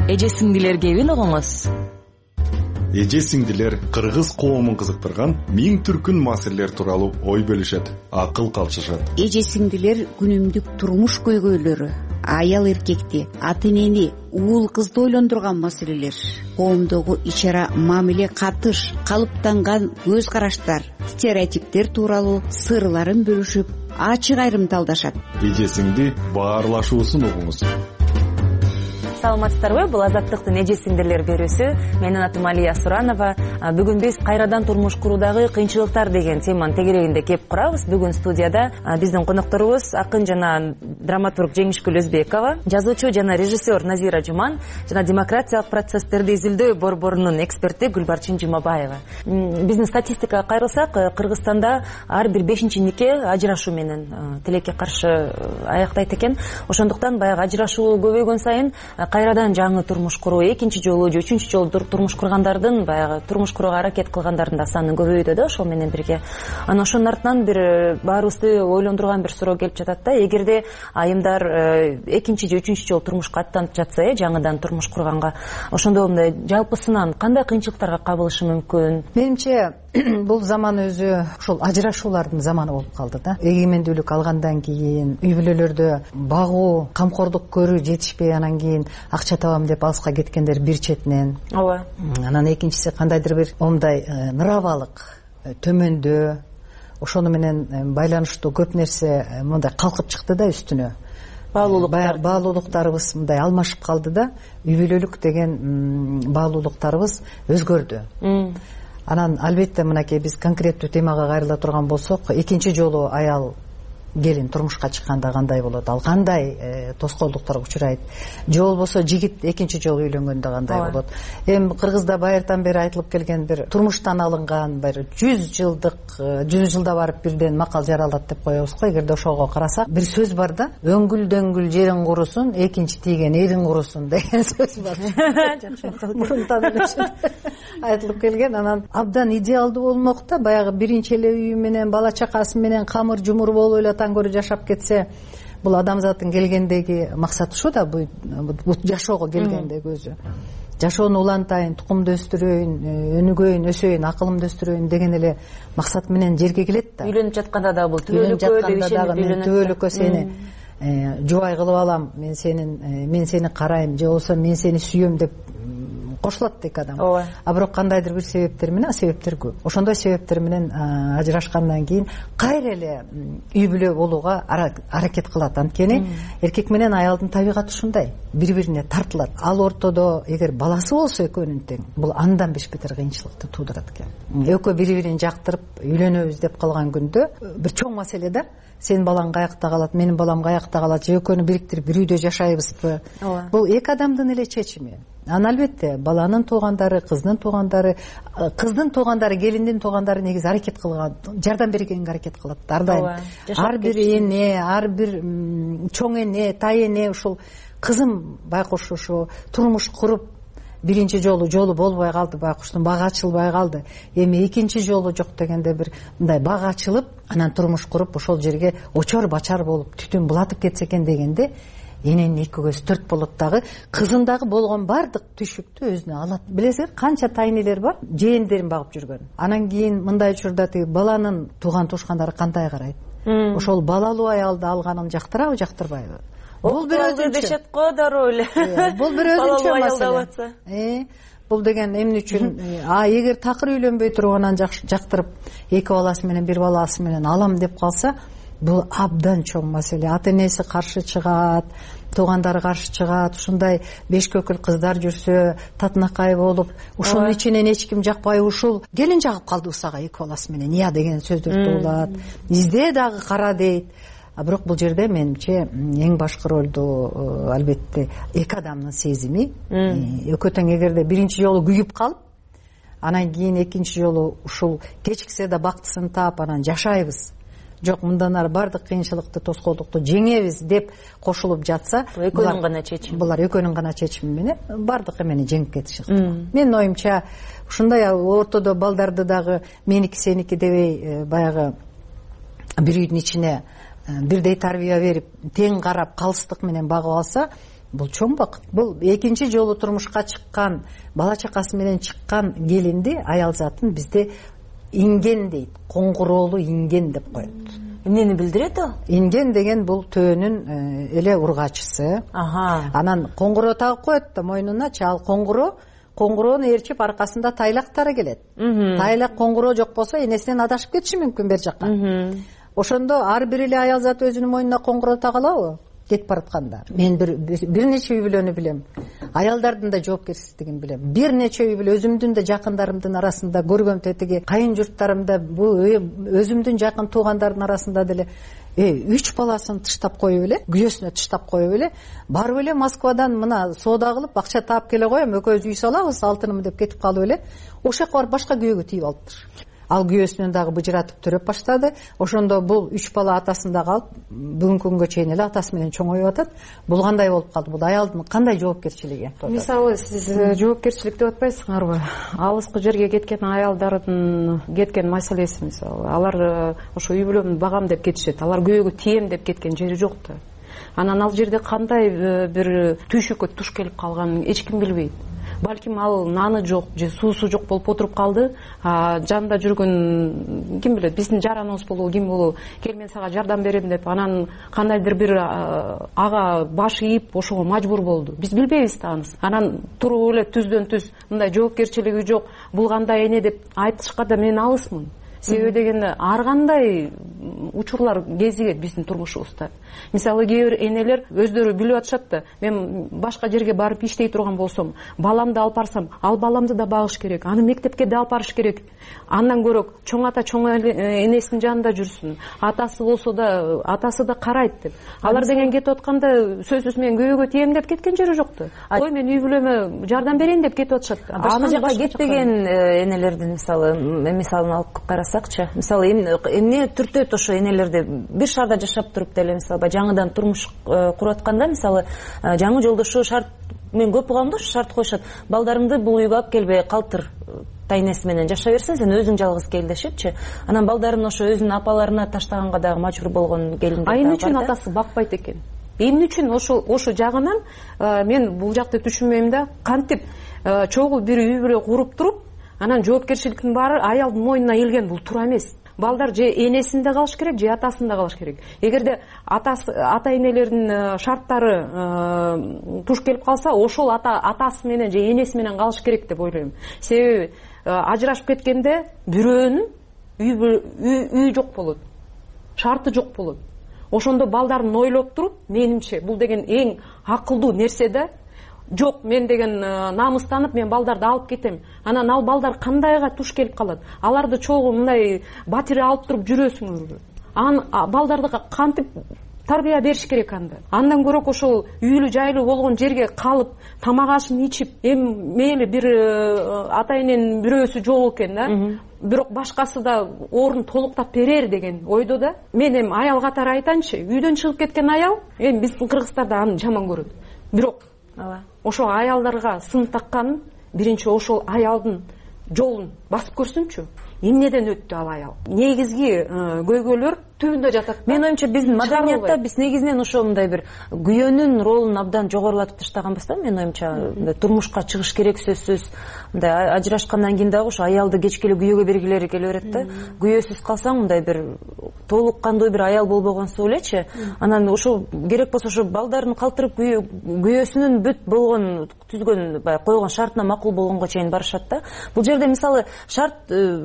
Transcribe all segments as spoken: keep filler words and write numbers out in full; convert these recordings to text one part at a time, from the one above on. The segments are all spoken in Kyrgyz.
эже сиңдилер кебин угуңуз. Эже сиңдилер кыргыз коомун кызыктырган миң түркүн маселелер тууралуу ой бөлүшөт, акыл калчышат. Эже сиңдилер күнүмдүк турмуш көйгөйлөрү, аял эркекти, ата энени, уул кызды ойлондурган маселелер, коомдогу ич-ара мамиле, катыш, калыптанган көз караштар, стереотиптер тууралуу сырларын бөлүшүп, ачык айрымталдашат. Эже сиңди баарлашуусун угуңуз. Саламатсыздарбы? Бул Азаттыктын эже сиңдилер берүүсү. Менин атым Алия Суранова. Бүгүн биз кайрадан турмуш куруудагы кыйынчылыктар деген теманын тегерегинде кеп курабыз. Бүгүн студияда биздин конокторубуз акын жана драматург Жеңишгүл Өзбекова, жазуучу жана режиссер Назира Жуман жана демократиялык процесстерди изилдөө борборунун эксперти Гүлбарчын Жумабаева. Биздин статистикага кайрылсак, Кыргызстанда ар бир бешинчи нике ажырашуу менен тилекке каршы аяктайт экен. Ошондуктан баягы ажырашуу көбөйгөн сайын кайрадан жаңы турмуш куруу, экинчи жолу же үчүнчү жолу турмуш кургандардын, баягы турмуш курууга аракет кылгандардын да саны көбөйүүдө да, ошол менен бирге. Анан ошонун артынан бир баарыбызды ойлондурган бир суроо келип жатат да. Эгерде айымдар экинчи же үчүнчү жолу турмушка аттанып жатса, жаңыдан турмуш курганга, ошондо мындай жалпысынан кандай кыйынчылыктарга кабылышы мүмкүн? Менимче бул заман өзү ушул ажырашуулардын заманы болуп калды да. Эгемендүүлүк алгандан кийин үй бүлөлөрдө багуу, камкордук көрүү жетишпей, анан кийин акча табам деп алыска кеткендер бир четинен. Ооба. Анан экинчиси кандайдыр бир момундай ныравалык төмөндөө, ошону менен байланыштуу көп нерсе мындай калкып чыкты да үстүнө. Баалуулуктар. Баалуулуктарыбыз мындай алмашып калды да. Үй бүлөлүк деген баалуулуктарыбыз өзгөрдү. Анан албетте мынакей биз конкреттүү темага кайрыла турган болсок, экинчи жолу аял келин турмушка чыкканда кандай болот, ал кандай тоскоолдуктарга учурайт, же болбосо жигит экинчи жолу үйлөнгөндө кандай болот. Эми Кыргызда байыртан бери айтылып келген бир турмуштан алынган бир жүз жылдык, жүз жылда барып бирден макал жаралат деп коебуз го. Эгерде ошого карасак, бир сөз бар да, өңгүл дөңгүл жериң курусун, экинчи тийген элиң курусун деген сөз бар. Мурунтан айтылып келген. Анан абдан идеалдуу болмок да, баягы биринчи эле үйү менен, бала чакасы менен камыр жумур болуп эле көрө жашап кетсе, бул адамзаттын келгендеги максаты ушу да, бул жашоого келгендеги өзү. Жашоону улантайын, тукумду өстүрөйүн, өнүгөйүн, өсөйүн, акылымды өстүрөйүн деген эле максат менен жерге келет да. Үйлөнүп жатканда да бул түбөлүккө деп ишенип үйлөнөт. Түбөлүккө сени жубай кылып алам, мен сенин мен сени карайм, же болбосо мен сени сүйөм деп кошулат эки адам. А бирок кандайдыр бир себептер менен, себептер көп. Ошондой себептер менен ажырашкандан кийин кайра эле үй бүлө болууга аракет кылат. Анткени эркек менен аялдын табигаты ушундай, бири-бирине тартылат. Ал ортодо эгер баласы болсо экөөнүн тең, бул андан беш бетер кыйынчылыкты туудурат экен. Экөө бири-бирин жактырып үйлөнөбүз деп калган күндө бир чоң маселе да. Сенин балаң каякта калат, менин балам каякта калат, же экөөнү бириктирип бир үйдө жашайбызбы? Бул эки адамдын эле чечими. Анан албетте баланын туугандары, кыздын туугандары, кыздын туугандары, келиндин туугандары негизи аракет кылган, жардам бергенге аракет кылат. Ар дайым. Ар бир эне, ар бир чоң эне, тай эне ушул кызым байкуш ушу турмуш куруп биринчи жолу жолу болбой калды, байкуштун бага ачылбай калды. Эми экинчи жолу жок дегенде бир мындай бага ачылып, анан турмуш куруп ошол жерге очор бачар болуп түтүн булатып кетсе экен дегенде эненин эки көзү төрт болот дагы, кызындагы болгон бардык түшүктү өзүнө алат. Билесиңер, канча тайнелер бар, жээндерин багып жүргөн. Анан кийин мындай учурда тиги баланын тууган тушкандары кандай карайт? Ошол балалуу аялды алганын жактырабы, жактырбайбы? Бул бир өзүнчө дешет го дароо эле. Бул бир өзүнчө маселе. Бул деген эмне үчүн? А эгер такыр үйлөнбөй туруп анан жактырып эки баласы менен, бир баласы менен алам деп калса, бул абдан чоң маселе. Ата энеси каршы чыгат, туугандары каршы чыгат. Ушундай беш көкүл кыздар жүрсө, татынакай болуп, ушунун ичинен эч ким жакпай, ушул келин жагып калды сага эки баласы менен, ия деген сөздөр туулат. Изде дагы кара дейт. А бирок бул жерде менимче эң башкы ролду албетте эки адамдын сезими. Экөө тең эгерде биринчи жолу күйүп калып, анан кийин экинчи жолу ушул кечиксе да бактысын таап анан жашайбыз, жок мындан ары бардык кыйынчылыкты, тоскоолдукту жеңебиз деп кошулуп жатса, экөөнүн гана чечими. Булар экөөнүн гана чечими менен бардык эмени жеңип кетишет. Менин оюмча ушундай ортодо балдарды дагы меники сеники дебей баягы бир үйдүн ичине бирдей тарбия берип, тең карап, калыстык менен багып алса, бул чоң бакыт. Бул экинчи жолу турмушка чыккан, бала чакасы менен чыккан келинди аял затын бизде инген дейт, коңгуроолу инген деп коет. Эмнени билдирет ал? Инген деген бул төөнүн эле ургачысы. Анан коңгуроо тагып коет да мойнуначы, ал коңгуроо коңгуроону ээрчип аркасында тайлактары келет. Тайлак коңгуроо жок болсо энесинен адашып кетиши мүмкүн бер жакка. Ошондо ар бир эле аял зат өзүнүн мойнуна коңгуроо тага алабы? Кетип баратканда. Мен бир бир нече үй бүлөнү билем. Аялдардын да жоопкерчилигин билем. Бир нече үй бүлө өзүмдүн да жакындарымдын арасында көргөм тетиги кайын журттарымда, бул өзүмдүн жакын туугандардын арасында деле үч баласын тыштап коюп эле, күйөөсүнө тыштап коюп эле, барып эле Москвадан мына соода кылып акча таап келе коем, экөөбүз үй салабыз, алтыным деп кетип калып эле, ошол жака барып башка күйөөгө тийип алыптыр. Ал күйөөсүнөн дагы быжыратып төрөп баштады. Ошондо бул үч бала атасында калып, бүгүнкү күнгө чейин эле атасы менен чоңоюп атат. Бул кандай болуп калды? Бул аялдын кандай жоопкерчилиги? Мисалы, сиз жоопкерчилик деп атпайсыңарбы? Алыскы жерге кеткен аялдардын кеткен маселеси, мисалы, алар ошо үй бүлөмдү багам деп кетишет. Алар күйөөгө тием деп кеткен жери жок да. Анан ал жерде кандай бир түйшүккө туш келип калганын эч ким билбейт. Балким ал наны жок же суусу жок болуп отуруп калды. Жанында жүргөн ким билет, биздин жараныбыз болобу, ким болобу, кел мен сага жардам берем деп, анан кандайдыр бир ага баш ийип ошого мажбур болду. Биз билбейбиз да аны. Анан туруп эле түздөн түз мындай жоопкерчилиги жок, бул кандай эне деп айтышка да мен алысмын. Себеби дегенде ар кандай учурлар кезигет биздин турмушубузда. Мисалы кээ бир энелер өздөрү билип атышат да, мен башка жерге барып иштей турган болсом, баламды алып барсам, ал баламды да багыш керек, аны мектепке да алып барыш керек. Андан көрөк чоң ата чоң энесинин жанында жүрсүн. Атасы болсо да, атасы да карайт деп. Алар деген кетип атканда сөзсүз мен күйөөгө тием деп кеткен жери жок да. Ой, мен үй бүлөмө жардам берейин деп кетип атышат. Аны жака кетпеген энелердин мисалы, мисалын алып карасакчы, мисалы эмне түртөт ошо энелерди бир шаарда жашап туруп деле, мисалы жаңыдан турмуш куруп атканда, мисалы жаңы жолдошу шарт, мен көп угам да, шарт коюшат. Балдарыңды бул үйгө алып келбей калтыр, тайнеси менен жаша берсин, сен өзүң жалгыз кел дешипчи. Анан балдарын ошо өзүнүн апаларына таштаганга дагы мажбур болгон келиндер да бар. Эмне үчүн атасы бакпайт экен? Эмне үчүн ошо ошо жагынан мен бул жакты түшүнбөйм да. Кантип чогуу бир үй бүлө куруп туруп, анан жоопкерчиликтин баары аялдын мойнуна келген, бул туура эмес. Балдар же энесинде калыш керек, же атасында калыш керек. Эгерде атасы ата энелердин шарттары туш келип калса, ошол ата атасы менен же энеси менен калыш керек деп ойлойм. Себеби ажырашып кеткенде бирөөнүн үй жок болот, шарты жок болот. Ошондо балдарын ойлоп туруп, менимче бул деген эң акылдуу нерсе да. Жок, мен деген намыстанып, мен балдарды алып кетем. Анан ал балдар кандайга туш келип калат? Аларды чогуу мындай батири алып туруп жүрөсүңөрбү? Ан балдарды кантип тарбия бериш керек анда? Андан көрөк ошол үйлүү жайлуу болгон жерге калып, тамак ашын ичип, эми мейли бир ата эненин бирөөсү жок экен да. Бирок башкасы да орун толуктап берер деген ойдо да. Мен эми аял катары айтайынчы, үйдөн чыгып кеткен аял, эми биздин кыргыздарда аны жаман көрөт. Бирок ошо аялдарга сын такканын биринчи ошол аялдын жолун басып көрсүнчү. Эмнеден өттү ал аял? Негизги көйгөйлөр түбүндө жатат. Мен оюмча биздин маданиятта биз негизинен ошо мындай бир күйөөнүн ролун абдан жогорулатып таштаганбыз да. Мен оюмча турмушка чыгыш керек сөзсүз. Мындай ажырашкандан кийин дагы ошо аялды кечкеле күйөөгө бергилери келе берет да. Күйөөсүз калсаң мындай бир толук кандуу бир аял болбогонсу элечи. Анан ошо керек болсо ошо балдарын калтырып күйөөсүнүн бүт болгон түзгөн баягы койгон шартына макул болгонго чейин барышат да. Бул жерде мисалы шарт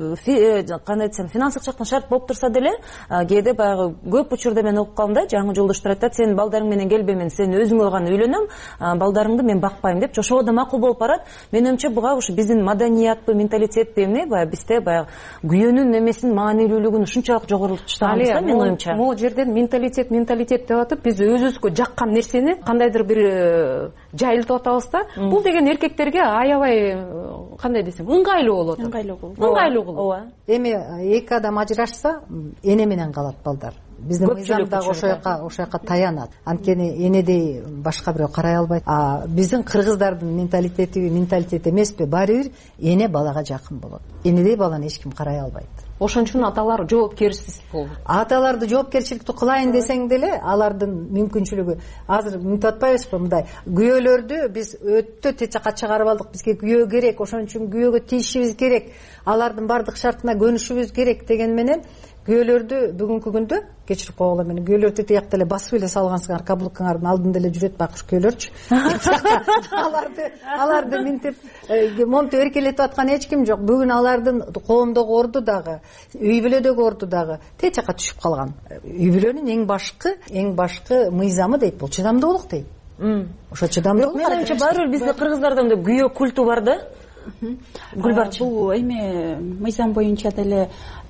кандай десем, финансылык жактан шарт болуп турса деле, кээде баягы көп учурда мен окуп калдым да, жаңы жолдоштор айтат, сен балдарың менен келбе, мен сен өзүңө гана үйлөнөм, балдарыңды мен бакпайм деп, ошого да макул болуп барат. Мен өмчө буга ушу биздин маданиятпы, менталитетпи эмне, баягы бизде баягы күйөөнүн эмесин маанилүүлүгүн ушунчалык жогорултуштаганбыз да, мен оюмча. Могу жерден менталитет, менталитет деп атып, биз өзүбүзгө жаккан нерсени кандайдыр бир жайылтып атабыз да. Бул деген эркектерге аябай кандай десем, ыңгайлуу болот. Ыңгайлуу болот. Ыңгайлуу болот. Эми эки адам ажырашса, эне менен калат балдар. Биздин мыйзам дагы ошо жака ошо жака таянат. Анткени энедей башка бирөө карай албайт. А биздин кыргыздардын менталитети менталитет эмеспи? Баары бир эне балага жакын болот. Энедей баланы эч ким карай албайт. ошон үчүн аталар жоопкерсиз болду. Аталарды жоопкерчиликтүү кылайын десең деле алардын мүмкүнчүлүгү азыр мынтип атпайбызбы, мындай күйөөлөрдү биз өтө тез жакка чыгарып алдык, бизге күйөө керек, ошон үчүн күйөөгө тийишибиз керек, алардын бардык шартына көнүшүбүз керек деген менен күйөөлөрдү бүгүнкү күндө кечирип койгула менен күйөөлөрдү тиякта эле басып эле салгансыңар, каблукаңардын алдында эле жүрөт байкуш күйөөлөрчү. аларды аларды мынтип момтип эркелетип аткан эч ким жок. Бүгүн алардын коомдогу орду дагы, үй бүлөдөгү орду дагы тез жакка түшүп калган. Үй бүлөнүн эң башкы эң башкы мыйзамы дейт, бул чыдамдуулук дейт. Ошо чыдамдуулук. Мен ойымча баары бир бизде кыргыздарда да күйөө культу бар да. Гүлбарчы, бул эми мыйзам боюнча деле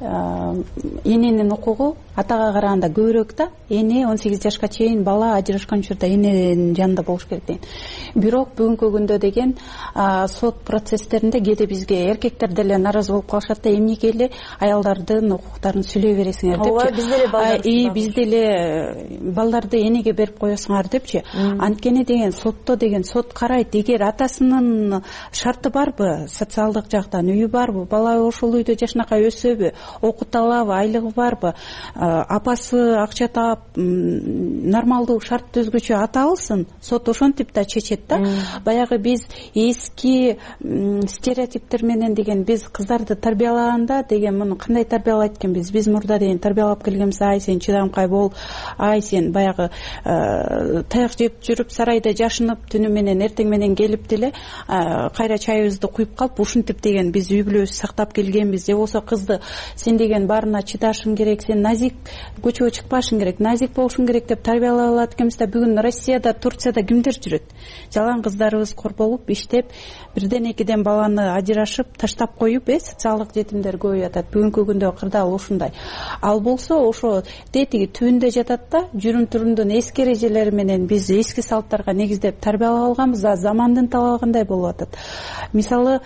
эненин укугу атага караганда көбүрөөк да. Эне он сегиз жашка чейин бала ажырашкан учурда эненин жанында болуш керек деген. Бирок бүгүнкү күндө деген сот процесстеринде кээде бизге эркектер деле нааразы болуп калышат да, эмнеге эле аялдардын укуктарын сүйлөй бересиңер депчи. Ооба, бизде эле балдар. И бизде эле балдарды энеге берип коесуңар депчи. Анткени деген сотто деген сот карайт, эгер атасынын шарты барбы, социалдык жактан үйү барбы, бала ошол үйдө жашынакай өсөбү, окута алабы, айлыгы барбы, апасы акча таап нормалдуу шарт өзгөчө ата алсын, сот ошентип да чечет да. Баягы биз эски стереотиптер менен деген биз кыздарды тарбиялаганда деген муну кандай тарбиялайт экенбиз? Биз мурда деген тарбиялап келгенбиз, ай сен чыдамкай бол, ай сен баягы таяк жеп жүрүп сарайда жашынып түнү менен эртең менен келип деле кайра чайыбызды куюп калып ушинтип деген биз үй бүлөбүздү сактап келгенбиз. Же болбосо кызды сен деген баарына чыдашың керек, сен назик, көчөгө чыкпашың керек, назик болушуң керек деп тарбиялап алат экенбиз да. Бүгүн Россияда, Турцияда кимдер жүрөт? Жалаң кыздарыбыз корболуп, иштеп, бирден экиден баланы ажырашып, таштап коюп, э, социалдык жетимдер көбөйүп атат. Бүгүнкү күндө кырдаал ушундай. Ал болсо ошо детиги түбүндө жатат да, жүрүм турумдун эски эрежелери менен биз эски салттарга негиздеп тарбиялап алганбыз, а замандын талабы кандай болуп атат? Мисалы,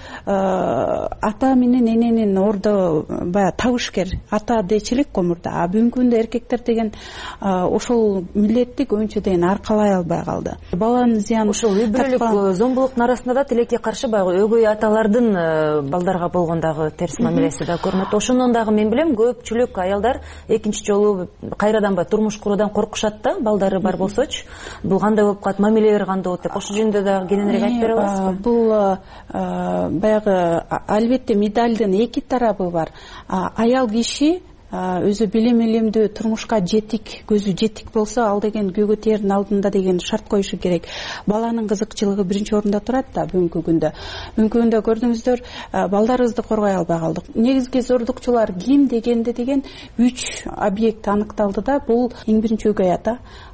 ата менен эненин ордо баягы табышкер, ата дечилик го мурда. А бүгүнкү күндө эркектер деген ошол милдетти көбүнчө деген аркалай албай калды. Баланын зыяны ошол үй бүлөлүк зомбулуктун арасында да тилекке каршы баягы өгөй аталардын балдарга болгондагы терс мамилеси да көрүнөт. Ошондон дагы мен билем көпчүлүк аялдар экинчи жолу кайрадан баягы турмуш куруудан коркушат да, балдары бар болсочу. Бул кандай болуп калат, мамилелери кандай болот деп. Ошол жөнүндө дагы кененирээк айтып бере аласызбы? Бул баягы албетте медалдын эки тарабы бар. Аял киши өзү билим илимдүү турмушка жетик, көзү жетик болсо, ал деген күйгө тээрдин алдында деген шарт коюшу керек. Баланын кызыкчылыгы биринчи орунда турат да бүгүнкү күндө. Бүгүнкү күндө көрдүңүздөр, балдарыбызды коргой албай калдык. Негизги зордукчулар ким дегенде деген үч объект аныкталды да. Бул эң биринчи өгөй ата,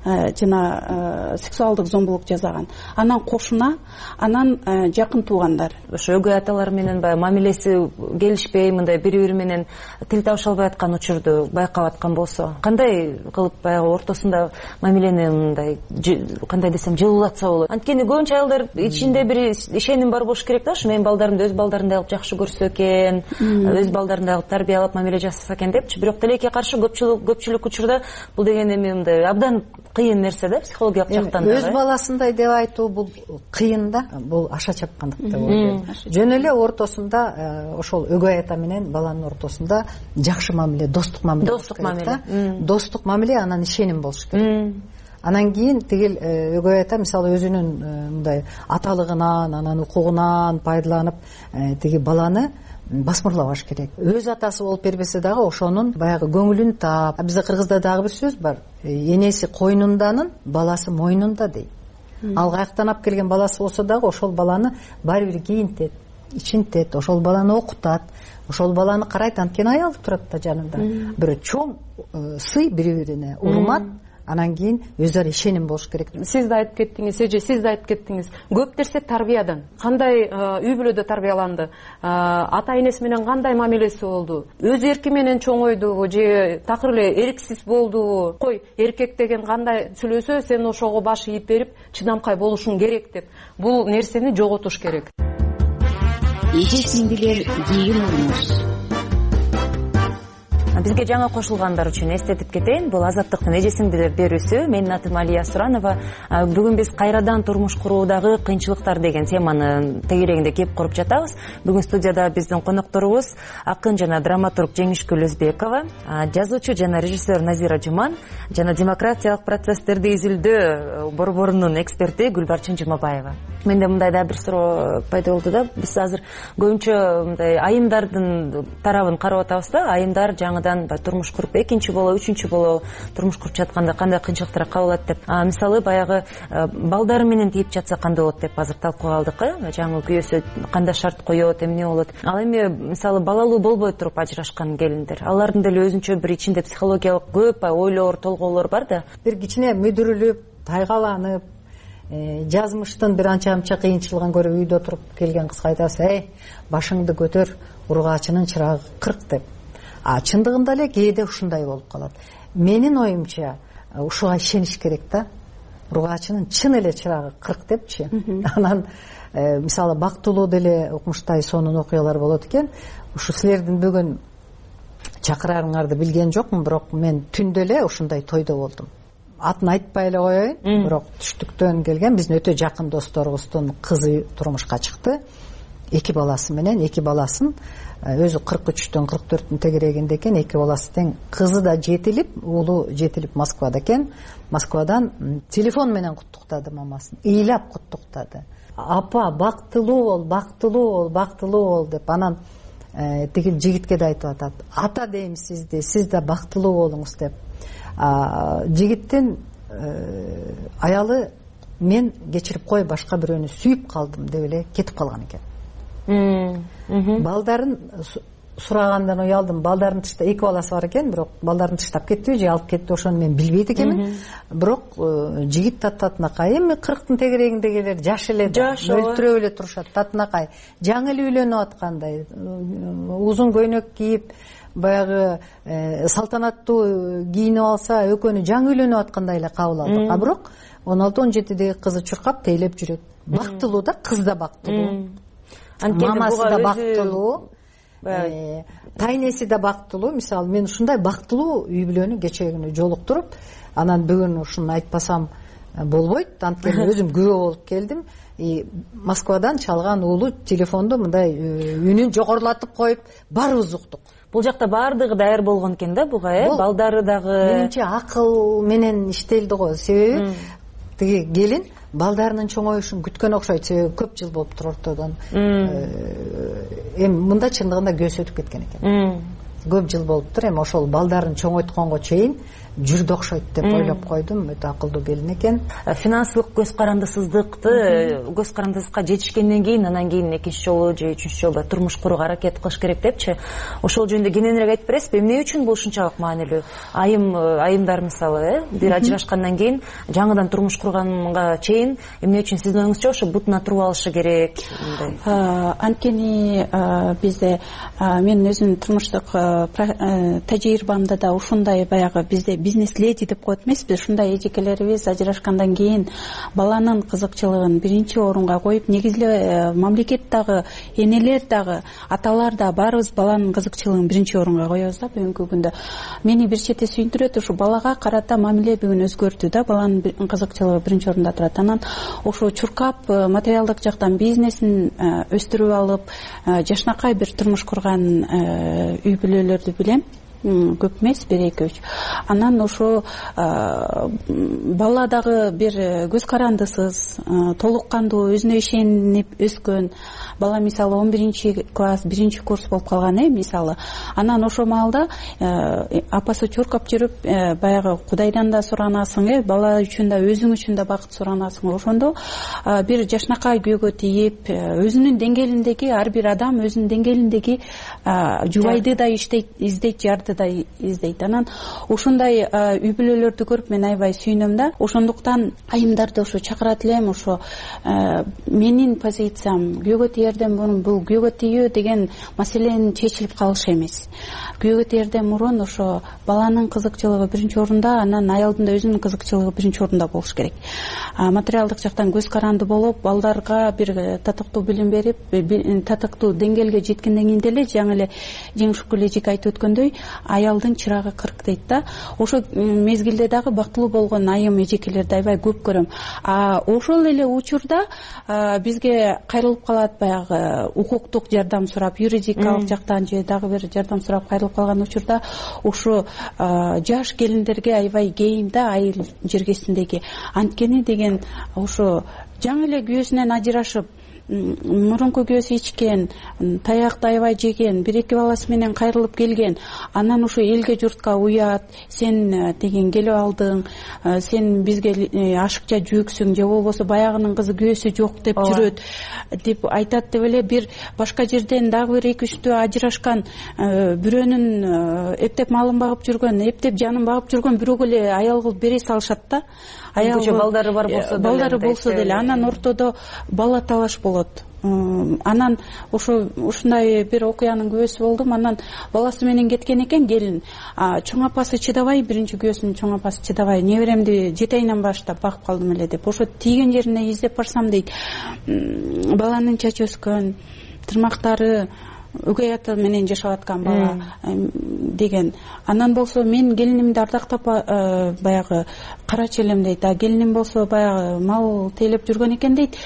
жана сексуалдык зомбулук жасаган. Анан кошуна, анан жакын туугандар. Ошо өгөй аталар менен баягы мамилеси келишпей, мындай бири-бири менен тил табыша албай аткан учурду байкап аткан болсо, кандай кылып баягы ортосунда мамилени мындай кандай десем жылуулатса болот? Анткени көбүнчө аялдар ичинде бир ишеним бар болуш керек да, ушу менин балдарымды өз балдарындай кылып жакшы көрсө экен, өз балдарындай кылып тарбиялап мамиле жасаса экен депчи. Бирок тилекке каршы көпчүлүк көпчүлүк учурда бул деген эми мындай абдан кыйын нерсе да, психологиялык жактан да. Өз баласындай деп айтуу бул кыйын да, бул аша чапкандык деп ойлойм. Жөн эле ортосунда ошол өгөй ата менен баланын ортосунда жакшы мамиле, достук мамиле. Достук мамиле. Достук мамиле, анан ишеним болуш керек. Анан кийин тигил өгөй ата мисалы өзүнүн мындай аталыгынан, анан укугунан пайдаланып тиги баланы басмырлабаш керек. Өз атасы болуп бербесе дагы ошонун баягы көңүлүн таап, бизде кыргызда дагы бир сөз бар. Энеси койнунданын, баласы мойнунда дейт. Ал каяктан алып келген баласы болсо дагы ошол баланы баары бир кийинтет, ичинтет, ошол баланы окутат, ошол баланы карайт. Анткени аялы турат да жанында. Бир чоң сый бири-бирине, урмат. Анан кийин өз ара ишеним болуш керек. Сиз да айтып кеттиңиз, эже, сиз да айтып кеттиңиз. Көп нерсе тарбиядан. Кандай үй бүлөдө тарбияланды? Ата энеси менен кандай мамилеси болду? Өз эрки менен чоңойдубу же такыр эле эрксиз болдубу? Кой, эркек деген кандай сүйлөсө, сен ошого баш ийип берип, чыдамкай болушуң керек деп. Бул нерсени жоготуш керек. Эже сиңдилер, кийин урмуш. бизге жаңы кошулгандар үчүн эстетип кетейин, бул Азаттыктын эже сиңдилер берүүсү. Менин атым Алия Суранова. Бүгүн биз кайрадан турмуш куруудагы кыйынчылыктар деген теманы тегерегинде кеп коруп жатабыз. Бүгүн студияда биздин конокторубуз акын жана драматург Жеңишгүл Өзбекова, жазуучу жана режиссер Назира Жуман жана демократиялык процесстерди изилдөө борборунун эксперти Гүлбарчын Жумабаева. Менде мындай да бир суроо пайда болду да. Биз азыр көбүнчө мындай айымдардын тарабын карап атабыз да. Айымдар жаңыдан турмуш куруп, экинчи боло, үчүнчү боло турмуш куруп жатканда кандай кыйынчылыктар кабылат деп. Мисалы баягы балдары менен тийип жатса кандай болот деп азыр талкууга алдык. Жаңы күйөөсү кандай шарт коёт, эмне болот? Ал эми мисалы балалуу болбой туруп ажырашкан келиндер. Алардын деле өзүнчө бир ичинде психологиялык көп ойлор, толгоолор бар да. Бир кичине мүдүрүлүп, тайгаланып, жазмыштын бир анча амча кыйынчылыгын көрүп үйдө туруп келген кызга айтасыз: "Эй, башыңды көтөр, ургаачынын чырагы кырк" деп. А чындыгында эле кээде ушундай болуп калат. Менин оюмча ушуга ишениш керек да. Ургаачынын чын эле чырагы кырк депчи. Анан мисалы бактылуу деле укмуштай сонун окуялар болот экен. Ушу силердин бүгүн чакырарыңарды билген жокмун, бирок мен түндө эле ушундай тойдо болдум. Атын айтпай эле коеюн, бирок түштүктөн келген биздин өтө жакын досторубуздун кызы турмушка чыкты. Эки баласы менен, эки баласын өзү кырк үчтөн кырк төрттүн тегерегинде экен, эки баласы тең. Кызы да жетилип, уулу жетилип Москвада экен. Москвадан телефон менен куттуктады мамасын. Ыйлап куттуктады. Апа, бактылуу бол, бактылуу бол, бактылуу бол деп. Анан тиги жигитке да айтып атат: "Ата дейм сизди, сиз да бактылуу болуңуз" деп. Жигиттин аялы: "Мен кечирип кой, башка бирөөнү сүйүп калдым" деп эле кетип калган экен. Балдарын сурагандан уялдым. Балдарын тышта эки баласы бар экен, бирок балдарын тыштап кеттиби же алып кетти, ошону мен билбейт экенмин. Бирок жигит татынакай, эми кырктын тегерегиндегилер жаш эле, өлтүрөп эле турушат. Татынакай жаңы эле үйлөнүп аткандай, узун көйнөк кийип, баягы салтанаттуу кийинип алса, экөөнү жаңы үйлөнүп аткандай эле кабыл алдык. А бирок он алты он жетидеги кызы чуркап тейлеп жүрөт. Бактылуу да, кыз да бактылуу. Мамасы да бактылуу. Тайнеси да бактылуу. Мисалы мен ушундай бактылуу үй бүлөнү кечээ күнү жолуктуруп, анан бүгүн ушуну айтпасам болбойт. Анткени өзүм күбө болуп келдим. Москвадан чалган уулу телефонду мындай үнүн жогорулатып коюп, барыбыз уктук. Бул жакта баардыгы даяр болгон экен да буга, э? Балдары дагы. Менимче акыл менен иштелди го. Себеби тиги келин балдарынын чоңоюшун күткөн окшойт. Себеби көп жыл болуптур ортодон. Эми мында чындыгында көз өтүп кеткен экен. Көп жыл болуптур. Эми ошол балдарын чоңойтконго чейин жүрдү окшойт деп ойлоп койдум. Өтө акылдуу келин экен. Финансылык көз карандысыздыкты, көз карандысызга жетишкенден кийин, анан кийин экинчи жолу же үчүнчү жолу турмуш курууга аракет кылыш керек депчи. Ошол жөнүндө кененирээк айтып бересизби? Эмне үчүн бул ушунчалык маанилүү? Айым айымдар мисалы, э, бир ажырашкандан кийин жаңыдан турмуш курганга чейин эмне үчүн сиздин оюңузча ошо бутуна туруп алышы керек? Анткени бизде мен өзүмдүн турмуштук тажрыйбамда да ушундай баягы бизде бизнес леди деп коет эмеспи, ушундай эжекелерибиз ажырашкандан кийин баланын кызыкчылыгын биринчи орунга коюп, негизги мамлекет дагы, энелер дагы, аталар да баарыбыз баланын кызыкчылыгын биринчи орунга коебуз да бүгүнкү күндө. Мени бир чети сүйүндүрөт, ушу балага карата мамиле бүгүн өзгөрдү да, баланын кызыкчылыгы биринчи орунда турат. Анан ошо чуркап материалдык жактан бизнесин өстүрүп алып, жашнакай бир турмуш курган үй бүлөлөрдү билем. Көп эмес, бир эки үч. Анан ошо бала дагы бир көз карандысыз, толук кандуу, өзүнө ишенип өскөн бала, мисалы он биринчи класс, биринчи курс болуп калган, э, мисалы. Анан ошо маалда апасы чуркап жүрүп, баягы Кудайдан да суранасың, э, бала үчүн да, өзүң үчүн да бакыт суранасың. Ошондо бир жашнакай күйөөгө тийип, өзүнүн деңгээлиндеги ар бир адам өзүнүн деңгээлиндеги жубайды да иштейт, издейт, жарды да издейт. Анан ушундай үй бүлөлөрдү көрүп мен аябай сүйүнөм да. Ошондуктан айымдарды ошо чакырат элем. Ошо менин позициям күйөөгө тиерден мурун бул күйөөгө тийүү деген маселенин чечилип калышы эмес. Күйөөгө тиерден мурун ошо баланын кызыкчылыгы биринчи орунда, анан аялдын да өзүнүн кызыкчылыгы биринчи орунда болуш керек. Материалдык жактан көз каранды болуп, балдарга бир татыктуу билим берип, татыктуу деңгээлге жеткенден кийин деле жаңы эле Жеңишук эле айтып өткөндөй, аялдын чырагы кырк дейт да. Ошо мезгилде дагы бактылуу болгон айым эжекелерди аябай көп көрөм. А ошол эле учурда бизге кайрылып калат, баягы укуктук жардам сурап, юридикалык жактан же дагы бир жардам сурап кайрылып калган учурда ушу жаш келиндерге аябай кейим да, айыл жергесиндеги. Анткени деген ошо жаңы эле күйөөсүнөн ажырашып, мурунку күйөөсү ичкен, таякты аябай жеген, бир эки баласы менен кайрылып келген, анан ушу элге журтка уят, сен деген келип алдың, сен бизге ашыкча жүксүң, же болбосо баягынын кызы күйөөсү жок деп жүрөт деп айтат деп эле бир башка жерден дагы бир эки үчтөө ажырашкан бирөөнүн эптеп малын багып жүргөн, эптеп жанын багып жүргөн бирөөгө эле аял кылып бере салышат да. Аял балдары бар болсо деле, балдары болсо деле, анан ортодо бала талаш болот. Анан ошо ушундай бир окуянын күбөсү болдум. Анан баласы менен кеткен экен келин. Чоң апасы чыдабай, биринчи күбөсүнүн чоң апасы чыдабай, неберемди жети айынан баштап багып калдым эле деп. Ошо тийген жерине издеп барсам дейт, баланын чачы өскөн, тырмактары өгөй ата менен жашап аткан бала деген. Анан болсо мен келинимди ардактап баягы карачы элем дейт. А келиним болсо баягы мал тейлеп жүргөн экен дейт.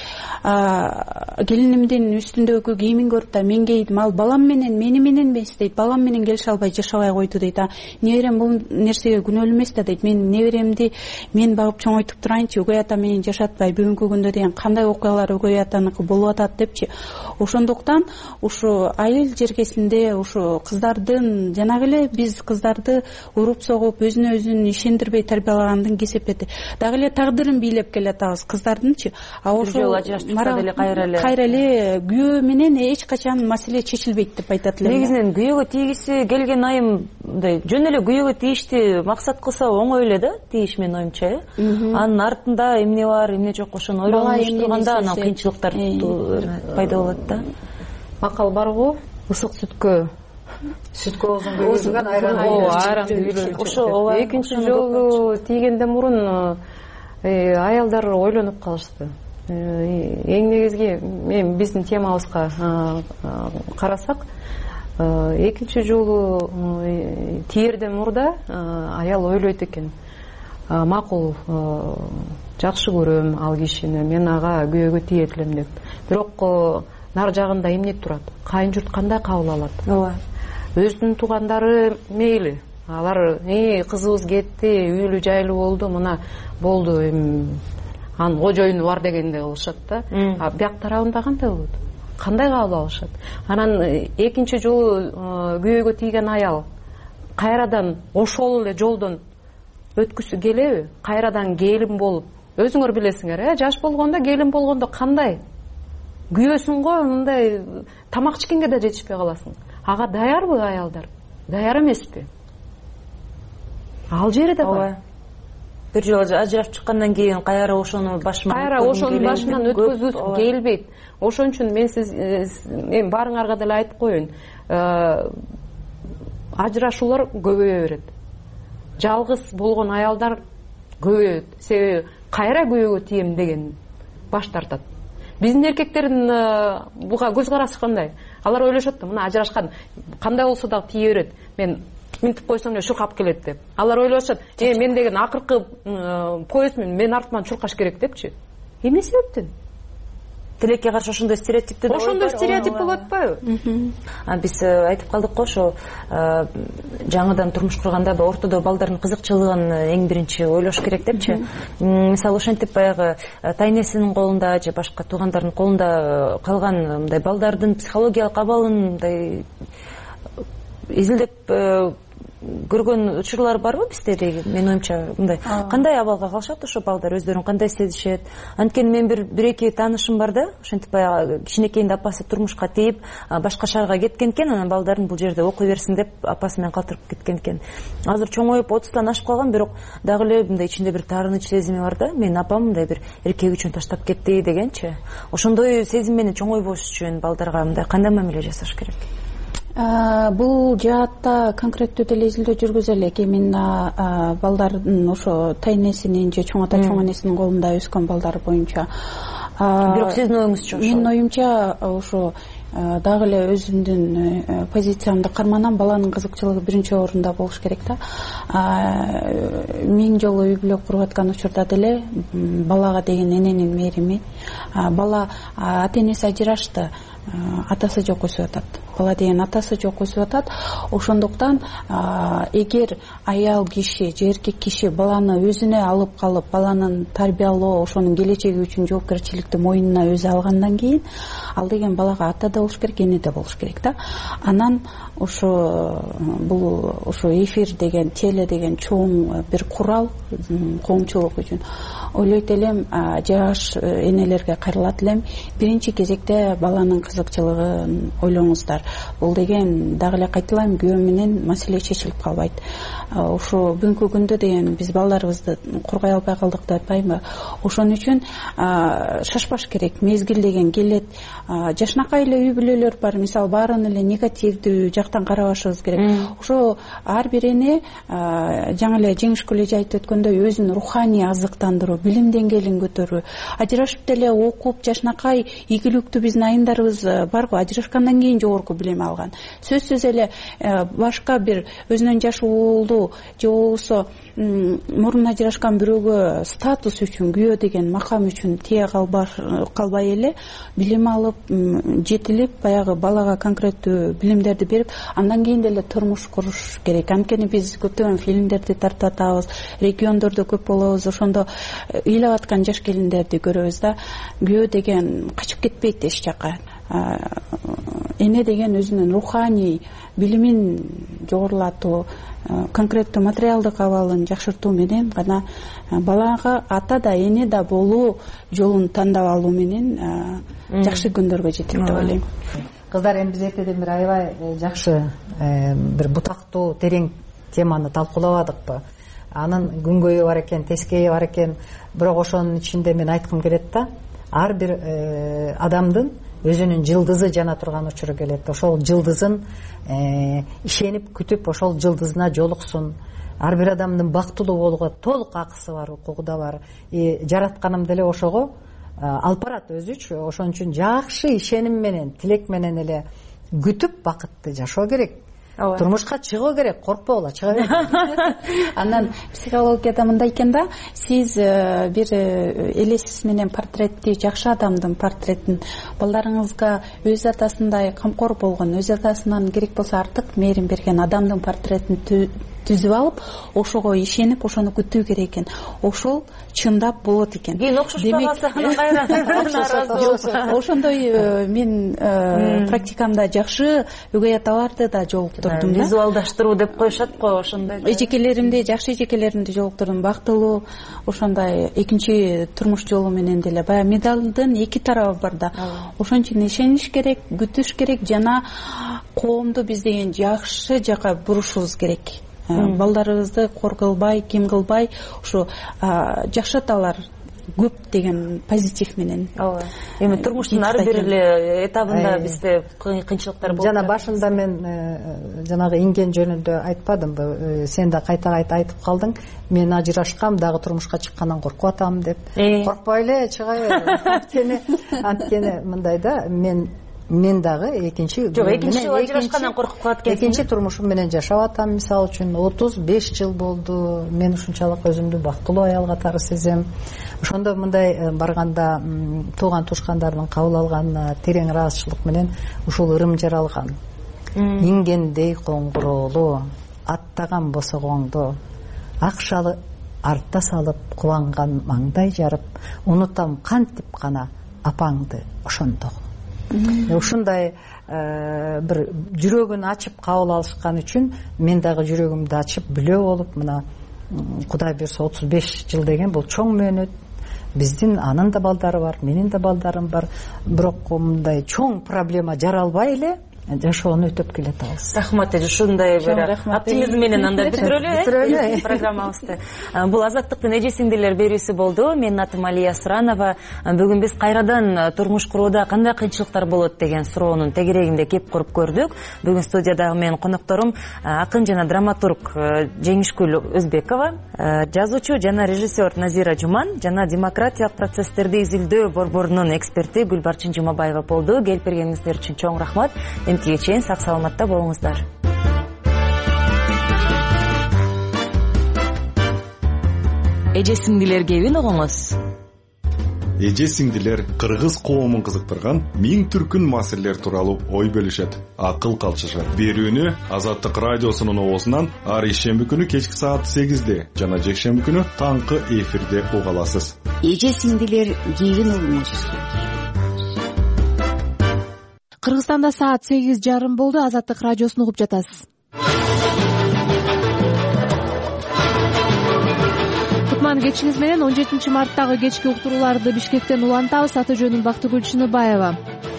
Келинимдин үстүндөгү кийимин көрүп да мен кейдим, ал балам менен мени менен эмес дейт. Балам менен келише албай жашабай койду дейт. А неберем бул нерсеге күнөөлүү эмес да дейт. Мен неберемди мен багып чоңойтуп турайынчы, өгөй ата менен жашатпай бүгүнкү күндө деген кандай окуялар өгөй атаныкы болуп атат депчи. Ошондуктан ушу айыл жергесинде ушу кыздардын жанагы эле биз кыздарды уруп согуп өзүнө өзүн ишендирбей тарбиялагандын кесепети. Дагы эле тагдырын бийлеп келатабыз кыздардынчы. А ошол кайра эле күйөө менен эч качан маселе чечилбейт деп айтат элем. Негизинен күйөөгө тийгиси келген айым мындай жөн эле күйөөгө тийишти максат кылса оңой эле да, тийиш менин оюмча. Анын артында эмне бар, эмне жок ошону ойлонуш турганда анан кыйынчылыктар пайда болот да. Макал барго, ысык сүткө сүткө оозун күйгүзгөн айран үйрөнүп. Ошо экинчи жолу тийгенден мурун аялдар ойлонуп калышты. Эң негизги мен биздин темабызга карасак, экинчи жолу тиерден мурда аял ойлойт экен. Макул, жакшы көрөм ал кишини, мен ага күйөөгө тиет элем деп. Бирок нар жагында эмне турат? Кайын журт кандай кабыл алат? Ооба. Өзүнүн туугандары мейли. Алар кызыбыз кетти, үйлүү жайлуу болду, мына болду, анын кожоюну бар дегенде кылышат да. А бияк тарабында кандай болот? Кандай кабыл алышат? Анан экинчи жолу күйөөгө тийген аял кайрадан ошол эле жолдон өткүсү келеби? Кайрадан келин болуп, өзүңөр билесиңер, э, жаш болгондо, келин болгондо кандай? Күйөөсүң го, мындай тамак ичкенге да жетишпей каласың. Ага даярбы аялдар? Даяр эмеспи? Ал жери да бар. Бир жолу ажырашып чыккандан кийин кайра ошону башынан кайра ошону башынан өткөзүп келбейт. Ошон үчүн мен сиз эми баарыңарга деле айтып коеюн. Ажырашуулар көбөйө берет. Жалгыз болгон аялдар көбөйөт. Себеби кайра күйөөгө тием деген баш тартат. Биздин эркектердин буга көз карашы кандай? Алар ойлошот да, мына ажырашкан кандай болсо дагы тие берет. Мен минтип койсом эле чуркап келет деп. Алар ойлошот, э мен деген акыркы поездмин, мен артыман чуркаш керек депчи. Эмне себептен? Тилекке каршы ошондой стереотипти да ошондой стереотип болуп атпайбы? А биз айтып калдык го, ошо жаңыдан турмуш курганда ортодо балдардын кызыкчылыгын эң биринчи ойлош керек депчи. Мисалы ошентип баягы тайнесинин колунда же башка туугандардын колунда калган мындай балдардын психологиялык абалын мындай изилдеп көргөн учурлар барбы бизде деги? Менин оюмча мындай кандай абалга калышат ошо балдар, өздөрүн кандай сезишет? Анткени мен бир бир эки таанышым бар да, ошентип баягы кичинекейинде апасы турмушка тийип башка шаарга кеткен экен, анан балдарын бул жерде окуй берсин деп апасы менен калтырып кеткен экен. Азыр чоңоюп отуздан ашып калган, бирок дагы эле мындай ичинде бир таарыныч сезими бар да. Менин апам мындай бир эркек үчүн таштап кетти дегенчи. Ошондой сезим менен чоңойбош үчүн балдарга мындай кандай мамиле жасаш керек? Бул жаатта конкреттүү деле изилдөө жүргүзө элек. Эми балдардын ошо тайнесинин же чоң ата чоң энесинин колунда өскөн балдар боюнча. Бирок сиздин оюңузча ошо? Менин оюмча ошо дагы эле өзүмдүн позициямды карманам, баланын кызыкчылыгы биринчи орунда болуш керек да. Миң жолу үй бүлө куруп аткан учурда деле балага деген эненин мээрими, бала ата энеси ажырашты, атасы жок өсүп атат. Бала деген атасы жок өсүп атат. Ошондуктан эгер аял киши же эркек киши баланы өзүнө алып калып, баланын тарбиялоо, ошонун келечеги үчүн жоопкерчиликти мойнуна өзү алгандан кийин, ал деген балага ата да болуш керек, эне да болуш керек да. Анан ошо бул ошо эфир деген, теле деген чоң бир курал коомчулук үчүн. Ойлойт элем, жаш энелерге кайрылат элем, биринчи кезекте баланын кызыкчылыгын ойлоңуздар. Бул деген дагы эле кайталайм, күбө менен маселе чечилип калбайт. Ошо бүгүнкү күндө деген биз балдарыбызды коргой албай калдык деп атпаймынбы? Ошон үчүн шашпаш керек. Мезгил деген келет. Жашынакай эле үй бүлөлөр бар. Мисалы, баарын эле негативдүү жактан карабашыбыз керек. Ошо ар бир эне жаңы эле жеңишкүл эже айтып өткөндөй өзүн руханий азыктандыруу, билим деңгээлин көтөрүү. Ажырашып деле окуп, жашынакай ийгиликтүү биздин айымдарыбыз барбы? Ажырашкандан кийин жогорку билим алган. Сөзсүз эле башка бир өзүнөн жаш уулу же болбосо мурун ажырашкан бирөөгө статус үчүн, күйөө деген макам үчүн тие калбай эле билим алып, жетилип, баягы балага конкреттүү билимдерди берип, андан кийин деле турмуш куруш керек. Анткени биз көптөгөн фильмдерди тартып атабыз, региондордо көп болобуз, ошондо ыйлап аткан жаш келиндерди көрөбүз да. Күйөө деген качып кетпейт эч жака. Эне деген өзүнүн руханий билимин жогорулатуу, конкреттүү материалдык абалын жакшыртуу менен гана балага ата да эне да болуу жолун тандап алуу менен жакшы күндөргө жетет деп ойлойм. Кыздар, эми биз эртеден бери аябай жакшы бир бутактуу терең теманы талкуулабадыкпы? Анын күнгөйү бар экен, тескейи бар экен. Бирок ошонун ичинде мен айткым келет да, ар бир адамдын өзүнүн жылдызы жана турган учуру келет. Ошол жылдызын ишенип күтүп, ошол жылдызына жолуксун. Ар бир адамдын бактылуу болууга толук акысы бар, укугу да бар. Жаратканым деле ошого алып барат өзүчү. Ошон үчүн жакшы ишеним менен, тилек менен эле күтүп бакытты жашоо керек. Турмушка чыгуу керек, коркпогула, чыга бер. Анан психологияда мындай экен да, сиз бир элесиз менен портретти, жакшы адамдын портреттин балдарыңызга өз атасындай камкор болгон, өз атасынан керек болсо артык мээрим берген адамдын портреттин түзүп алып, ошого ишенип, ошону күтүү керек экен. Ошол чындап болот экен. Кийин окшошпагаса кайра. Ошондой мен практикамда жакшы өгөй аталарды да жолуктурдум да. Визуалдаштыруу деп коюшат го, ошондой. Эжекелеримди, жакшы эжекелеримди жолуктурдум, бактылуу, ошондой экинчи турмуш жолу менен деле баягы медалдын эки тарабы бар да. Ошон үчүн ишениш керек, күтүш керек жана коомду биз деген жакшы жака бурушубуз керек. Балдарыбызды кор кылбай, ким кылбай, ушу жакшы аталар көп деген позитив менен. Ооба. Эми турмуштун ар бир эле этабында бизде кыйынчылыктар болот. Жана башында мен жанагы инген жөнүндө айтпадымбы? Сен да кайта кайта айтып калдың. Мен ажырашкам, дагы турмушка чыккандан коркуп атам деп. Коркпой эле, чыга бер. Анткени анткени мындай да, мен мен дагы экинчи жок экинчи жолу ажырашкандан коркуп калат экенсиң. Экинчи турмушум менен жашап атам, мисалы үчүн отуз беш жыл болду. Мен ушунчалык өзүмдү бактылуу аял катары сезем. Ошондо мындай барганда тууган тушкандардын кабыл алган терең ыраазычылык менен ушул ырым жаралган. Ингендей коңгуроолу, аттаган босогоңду, акшалы артта салып кубанган маңдай жарып, унутам кантип гана апаңды ошондогу. ушундай бир жүрөгүн ачып кабыл алышкан үчүн мен дагы жүрөгүмдү ачып күлөө болуп, мына Кудай буйрса отуз беш жыл деген бул чоң мөөнөт. Биздин анын да балдары бар, менин да балдарым бар. Бирок мындай чоң проблема жаралбай эле жашоону өтөп келатабыз. Рахмат эже, ушундай бир оптимизм менен анда бүтүрөлү э программабызды. Бул Азаттыктын эже сиңдилер берүүсү болду. Менин атым Алия Суранова. Бүгүн биз кайрадан турмуш курууда кандай кыйынчылыктар болот деген суроонун тегерегинде кеп коруп көрдүк. Бүгүн студиядагы менин конокторум акын жана драматург Жеңишгүл Өзбекова, жазуучу жана режиссер Назира Жуман жана демократиялык процесстерди изилдөө борборунун эксперти Гүлбарчын Жумабаева болду. Келип бергениңиздер үчүн чоң рахмат. Эмтиге чейин сак саламатта болуңуздар. Эже сиңдилер кебин угуңуз. Эже сиңдилер кыргыз коомун кызыктырган миң түркүн маселелер тууралуу ой бөлүшөт, акыл калчышат. Берүүнү Азаттык радиосунун оозунан ар ишемби күнү кечки саат сегизде жана жекшемби күнү таңкы эфирде уга аласыз. Эже сиңдилер кебин угуңуз. Кыргызстанда саат сегиз жарым болду. Азаттык радиосун угуп жатасыз. Кутман кечиңиз менен он жетинчи марттагы кечки уктурууларды Бишкектен улантабыз. Аты жөнүм Бактыгүл Чыныбаева.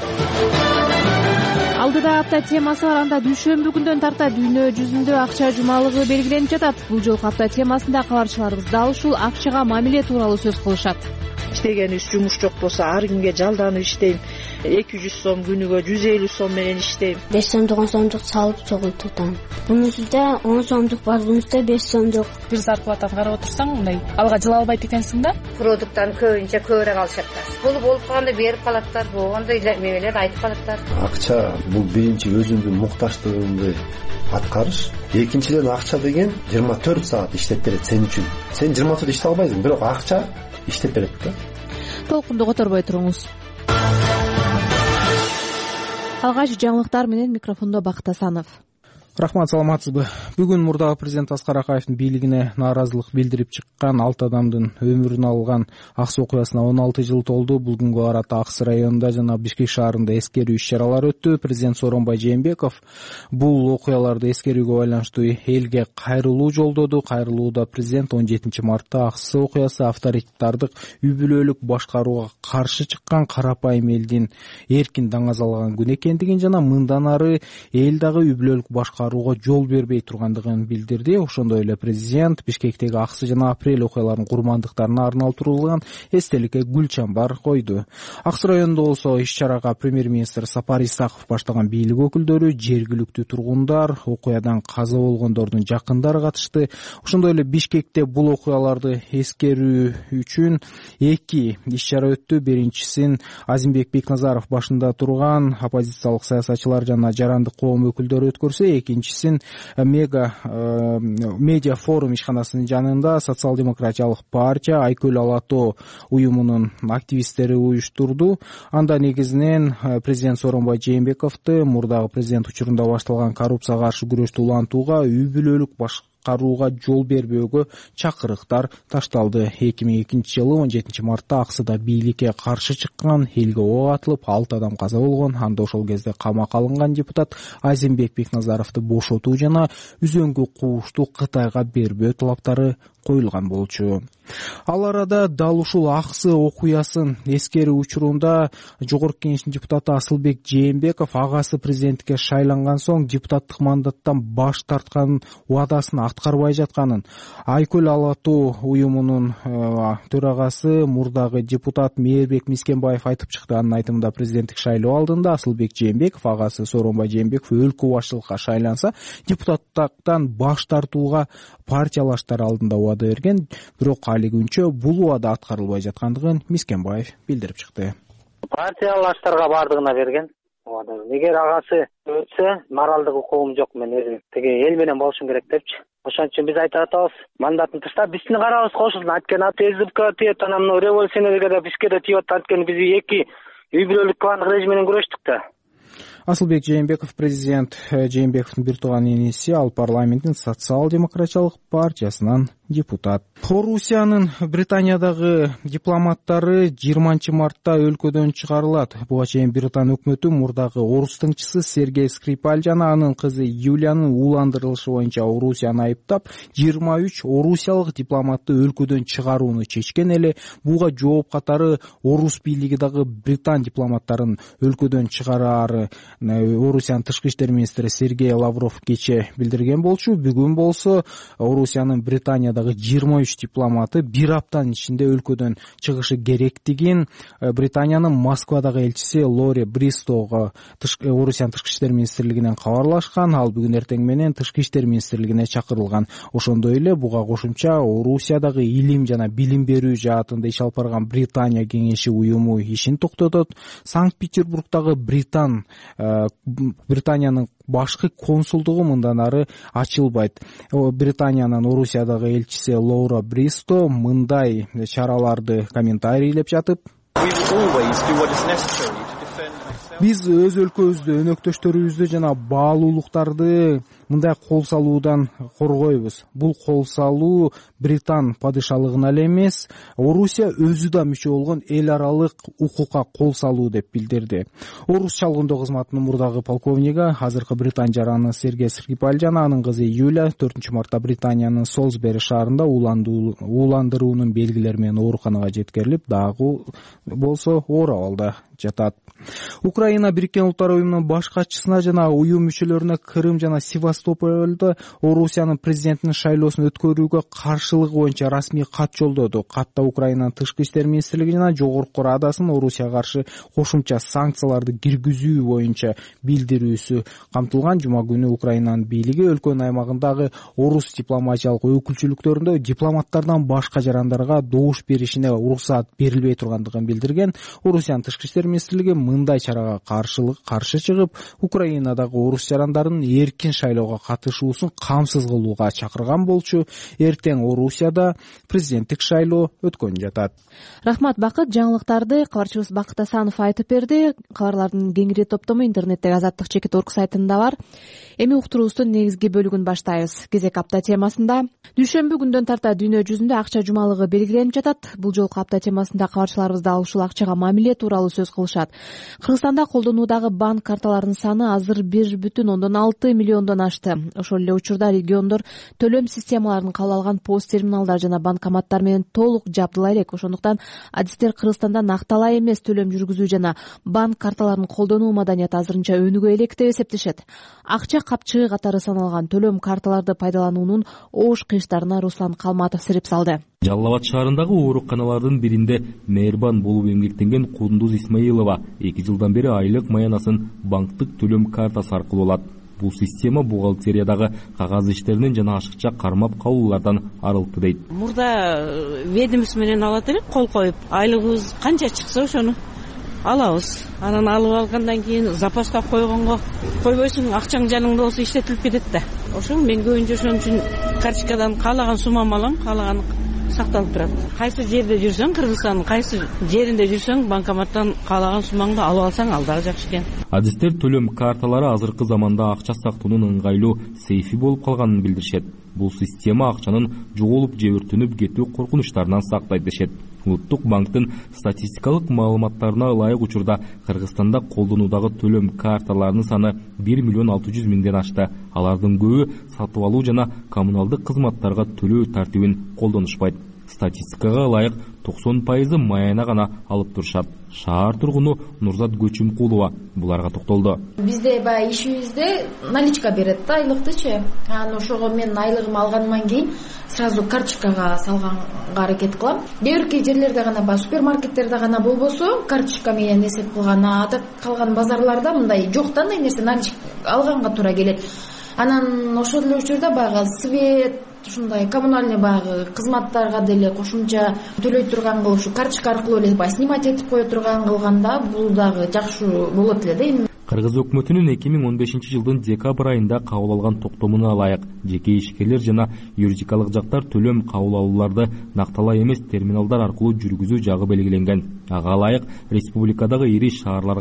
Алдыда апта темасы бар, анда дүйшөмбү күндөн тарта дүйнө жүзүндө акча жумалыгы белгиленип жатат. Бул жолку апта темасында кабарчыларыбыз дал ушул акчага мамиле тууралуу сөз кылышат. Иштеген иш жумуш жок болсо ар күнгө жалданып иштейм. эки жүз сом күнүгө жүз элүү сом менен иштейм. беш сомдук он сомдук салып чогуу тутам. Бунусунда он сомдук бар, бунусунда беш сомдук. Бир зарплатаны карап отурсаң, мындай алга жыла албайт экенсиң да. Продукттан көбүнчө көбүрөөк алышаттар. Бул болуп калганда берип калаттар, болгондой мемелер айтып калаттар. Акча бул биринчи өзүңдүн муктаждыгыңды аткарыш. Экинчиден акча деген жыйырма төрт саат иштеп берет сен үчүн. Сен жыйырма төрт иштей албайсың, бирок акча иштеп берет да. Толкунду которбой туруңуз. Алгач жаңылыктар менен микрофондо Бакыт Асанов. Рахмат, саламатсызбы? Бүгүн мурдагы президент Аскар Акаевдин бийлигине нааразылык билдирип чыккан алты адамдын өмүрүн алган Аксы окуясына он алты жыл толду. Бул күнгө карата Аксы районунда жана Бишкек шаарында эскерүү иш-чаралар өттү. Президент Сооронбай Жээнбеков бул окуяларды эскерүүгө байланыштуу элге кайрылуу жолдоду. Кайрылууда президент он жетинчи мартта Аксы окуясы авторитардык үй бүлөлүк башкарууга каршы чыккан карапайым элдин эркин даңазалаган күн экендигин жана мындан ары эл дагы үй бүлөлүк башкарууга жол бербей тургандыгын билдирди. Ошондой эле президент Бишкектеги Аксы жана Апрель окуяларынын курмандыктарына арналтырылган эстеликке гүл чамбар койду. Аксы районунда болсо иш-чарага премьер-министр Сапар Исаков баштаган бийлик өкүлдөрү, жергиликтүү тургундар, окуядан каза болгондордун жакындары катышты. Ошондой эле Бишкекте бул окуяларды эскерүү үчүн эки иш-чара өттү. Биринчисин Азимбек Бекназаров башында турган оппозициялык саясатчылар жана жарандык коом өкүлдөрү өткөрсө, экинчисин мега медиа форум ишканасынын жанында социал-демократиялык партия Айкөл Алатоо уюмунун активисттери уюштурду. Анда негизинен президент Сооронбай Жээнбековду мурдагы президент учурунда башталган коррупцияга каршы күрөштү улантууга, үй бүлөлүк башкарууга жол бербөөгө чакырыктар ташталды. эки миң экинчи жылы он жетинчи мартта Аксыда бийликке каршы чыккан, элге ок атылып, алты адам каза болгон. Анда ошол кезде камакка алынган депутат Азимбек Бекназаровду бошотуу жана үзөңгү куушту Кытайга бербөө талаптары коюлган болчу. Ал арада дал ушул Аксы окуясын эскерүү учурунда Жогорку Кеңештин депутаты Асылбек Жээнбеков агасы президенттикке шайланган соң депутаттык мандаттан баш тартканын, убадасын аткарбай жатканын, Айкөл Алатоо уюмунун төрагасы мурдагы депутат Мээрбек Мискенбаев айтып чыкты. Анын айтымында президенттик шайлоо алдында Асылбек Жээнбеков агасы Сооронбай Жээнбеков өлкө башчылыкка шайланса, депутаттыктан баш тартууга партиялаштар алдында убада берген, бирок али күнчө бул убада аткарылбай жаткандыгын Мискенбаев билдирип чыкты. Партиялаштарга бардыгына берген убада. Эгер агасы өтсө, моралдык укугум жок, мен өзүм теге эл менен болушум керек депчи. Ошон үчүн биз айтып атабыз, мандатын таштап биздин карабыз кошулсын. Анткени АТСБК тиет, анан мына революционерге да бизге да тиет. Анткени биз эки үй бүлөлүк кландык режим менен күрөштүк да. Асылбек Жээнбеков президент Жээнбековдун бир тууган иниси, ал парламенттин социал-демократиялык партиясынан депутат. Орусиянын Британиядагы дипломаттары жыйырманчы мартта өлкөдөн чыгарылат. Буга чейин Британ өкмөтү мурдагы орус тыңчысы Сергей Скрипаль жана анын кызы Юлиянын ууландырылышы боюнча Орусияны айыптап, жыйырма үч орусиялык дипломатты өлкөдөн чыгарууну чечкен эле. Буга жооп катары орус бийлиги дагы Британ дипломаттарын өлкөдөн чыгараары Орусиянын тышкы иштер министри Сергей Лавров кече билдирген болчу. Бүгүн болсо Орусиянын Британиядагы жыйырма үч дипломаты бир аптанын ичинде өлкөдөн чыгышы керектигин Британиянын Москвадагы элчиси Лори Бристога Орусиянын тышкы иштер министрлигинен кабарлашкан. Ал бүгүн эртең менен тышкы иштер министрлигине чакырылган. Ошондой эле буга кошумча Орусиядагы илим жана билим берүү жаатында иш алып барган Британия кеңеши уюму ишин токтотот. Санкт-Петербургдагы Британ Британиянын башкы консулдугу мындан ары ачылбайт. Британиянын Орусиядагы элчиси Лора Бристо мындай чараларды комментарийлеп жатып: биз өз өлкөбүздү, өнөктөштөрүбүздү жана баалуулуктарды мындай кол салуудан коргойбуз. Бул кол салуу Британ падышалыгына эле эмес, Орусия өзү да мүчө болгон эл аралык укукка кол салуу деп билдирди. Орус чалгындоо кызматынын мурдагы полковниги, азыркы Британ жараны Сергей Скрипаль жана анын кызы Юлия төртүнчү мартта Британиянын Солсбери шаарында ууландыруунун белгилери менен ооруканага жеткирилип, дагы болсо оор абалда жатат. Украина Бириккен Улуттар уюмунун баш катчысына жана уюм мүчөлөрүнө Крым жана Севастопольдо Орусиянын президентинин шайлоосун өткөрүүгө каршылыгы боюнча расмий кат жолдоду. Катта Украинанын тышкы иштер министрлиги жана Жогорку Радасынын Орусияга каршы кошумча санкцияларды киргизүү боюнча билдирүүсү камтылган. Жума күнү Украинанын бийлиги өлкөнүн аймагындагы орус дипломатиялык өкүлчүлүктөрүндө дипломаттардан башка жарандарга добуш беришине уруксаат берилбей тургандыгын билдирген. Орусиянын тышкы иштер министрлиги мындай чарага каршылык каршы чыгып, Украинадагы орус жарандарынын эркин шайлоого катышуусун камсыз кылууга чакырган болчу. Эртең Орусияда президенттик шайлоо өткөн жатат. Рахмат, Бакыт. Жаңылыктарды кабарчыбыз Бакыт Асанов айтып берди. Кабарлардын кеңири топтому интернеттеги азаттык чекит точка орг сайтында бар. Эми уктуруубуздун негизги бөлүгүн баштайбыз. Кезек апта темасында дүйшөмбү күндөн тарта дүйнө жүзүндө акча жумалыгы белгиленип жатат. Бул жолку апта темасында кабарчыларыбыз дал ушул акчага мамиле тууралуу сөз кылышат. Кыргызстанда колдонуудагы банк карталарынын саны азыр бир бүтүн ондон алты миллиондон ашты. Ошол эле учурда региондор төлөм системаларын кабыл алган пост терминалдар жана банкоматтар менен толук жабдыла элек. Ошондуктан адистер Кыргызстанда накталай эмес төлөм жүргүзүү жана банк карталарын колдонуу маданияты азырынча өнүгө элек деп эсептешет. Акча капчыгы катары саналган төлөм карталарды пайдалануунун оош кыйыштарына Руслан Калматов сирип салды. Жалал Абад шаарындагы ооруканалардын биринде мээрбан болуп эмгектенген Кундуз Исмаилова эки жылдан бери айлык маянасын банктык төлөм картасы аркылуу алат. Бул система бухгалтериядагы кагаз иштеринен жана ашыкча кармап калуулардан арылтты дейт. Мурда ведомство менен алат элек, кол коюп, айлыгыбыз канча чыкса ошону алабыз. Анан алып алгандан кийин запаска койгонго койбойсуң, акчаң жаныңда болсо иштетилип кетет да. Ошол мен көбүнчө ошон үчүн карточкадан каалаган суммамды алам, каалаган сакталып турат. Кайсы жерде жүрсөң, Кыргызстандын кайсы жеринде жүрсөң, банкоматтан каалаган суммаңды алып алсаң, ал дагы жакшы экен. Адистер төлөм карталары азыркы заманда акча сактоонун ыңгайлуу сейфи болуп калганын билдиришет. Бул система акчанын жоголуп же өртөнүп кетүү коркунучтарынан сактайт дешет. Улуттук банктын статистикалык маалыматтарына ылайык учурда Кыргызстанда колдонуудагы төлөм карталарынын саны бир миллион алты жүз миңден ашты. Алардын көбү сатып алуу жана коммуналдык кызматтарга төлөө тартибин колдонушпайт. Статистикага ылайык токсон пайызы маяна гана алып турушат. Шаар тургуну Нурзат Көчүмкулова буларга токтолду. Бизде баягы ишибизде наличка берет да, айлыктычы. Анан ошого мен айлыгымды алгандан кийин сразу карточкага салганга аракет кылам. Кээ бир жерлерде гана бар, супермаркеттерде гана болбосо карточка менен эсеп кылган, ада калган базарларда мындай жок да, андай нерсе наличка алганга туура келет. Анан ошол эле учурда баягы свет, ушундай коммунальный баягы кызматтарга деле кошумча төлөй турган кылып, ушу карточка аркылуу эле баягы снимать этип кое турган кылганда бул дагы жакшы болот эле да. Кыргыз өкмөтүнүн эки миң он бешинчи жылдын декабрь айында кабыл алган токтомуна ылайык жеке ишкерлер жана юридикалык жактар төлөм кабыл алууларды накталай эмес терминалдар аркылуу жүргүзүү жагы белгиленген. Ага ылайык республикадагы ири шаарларга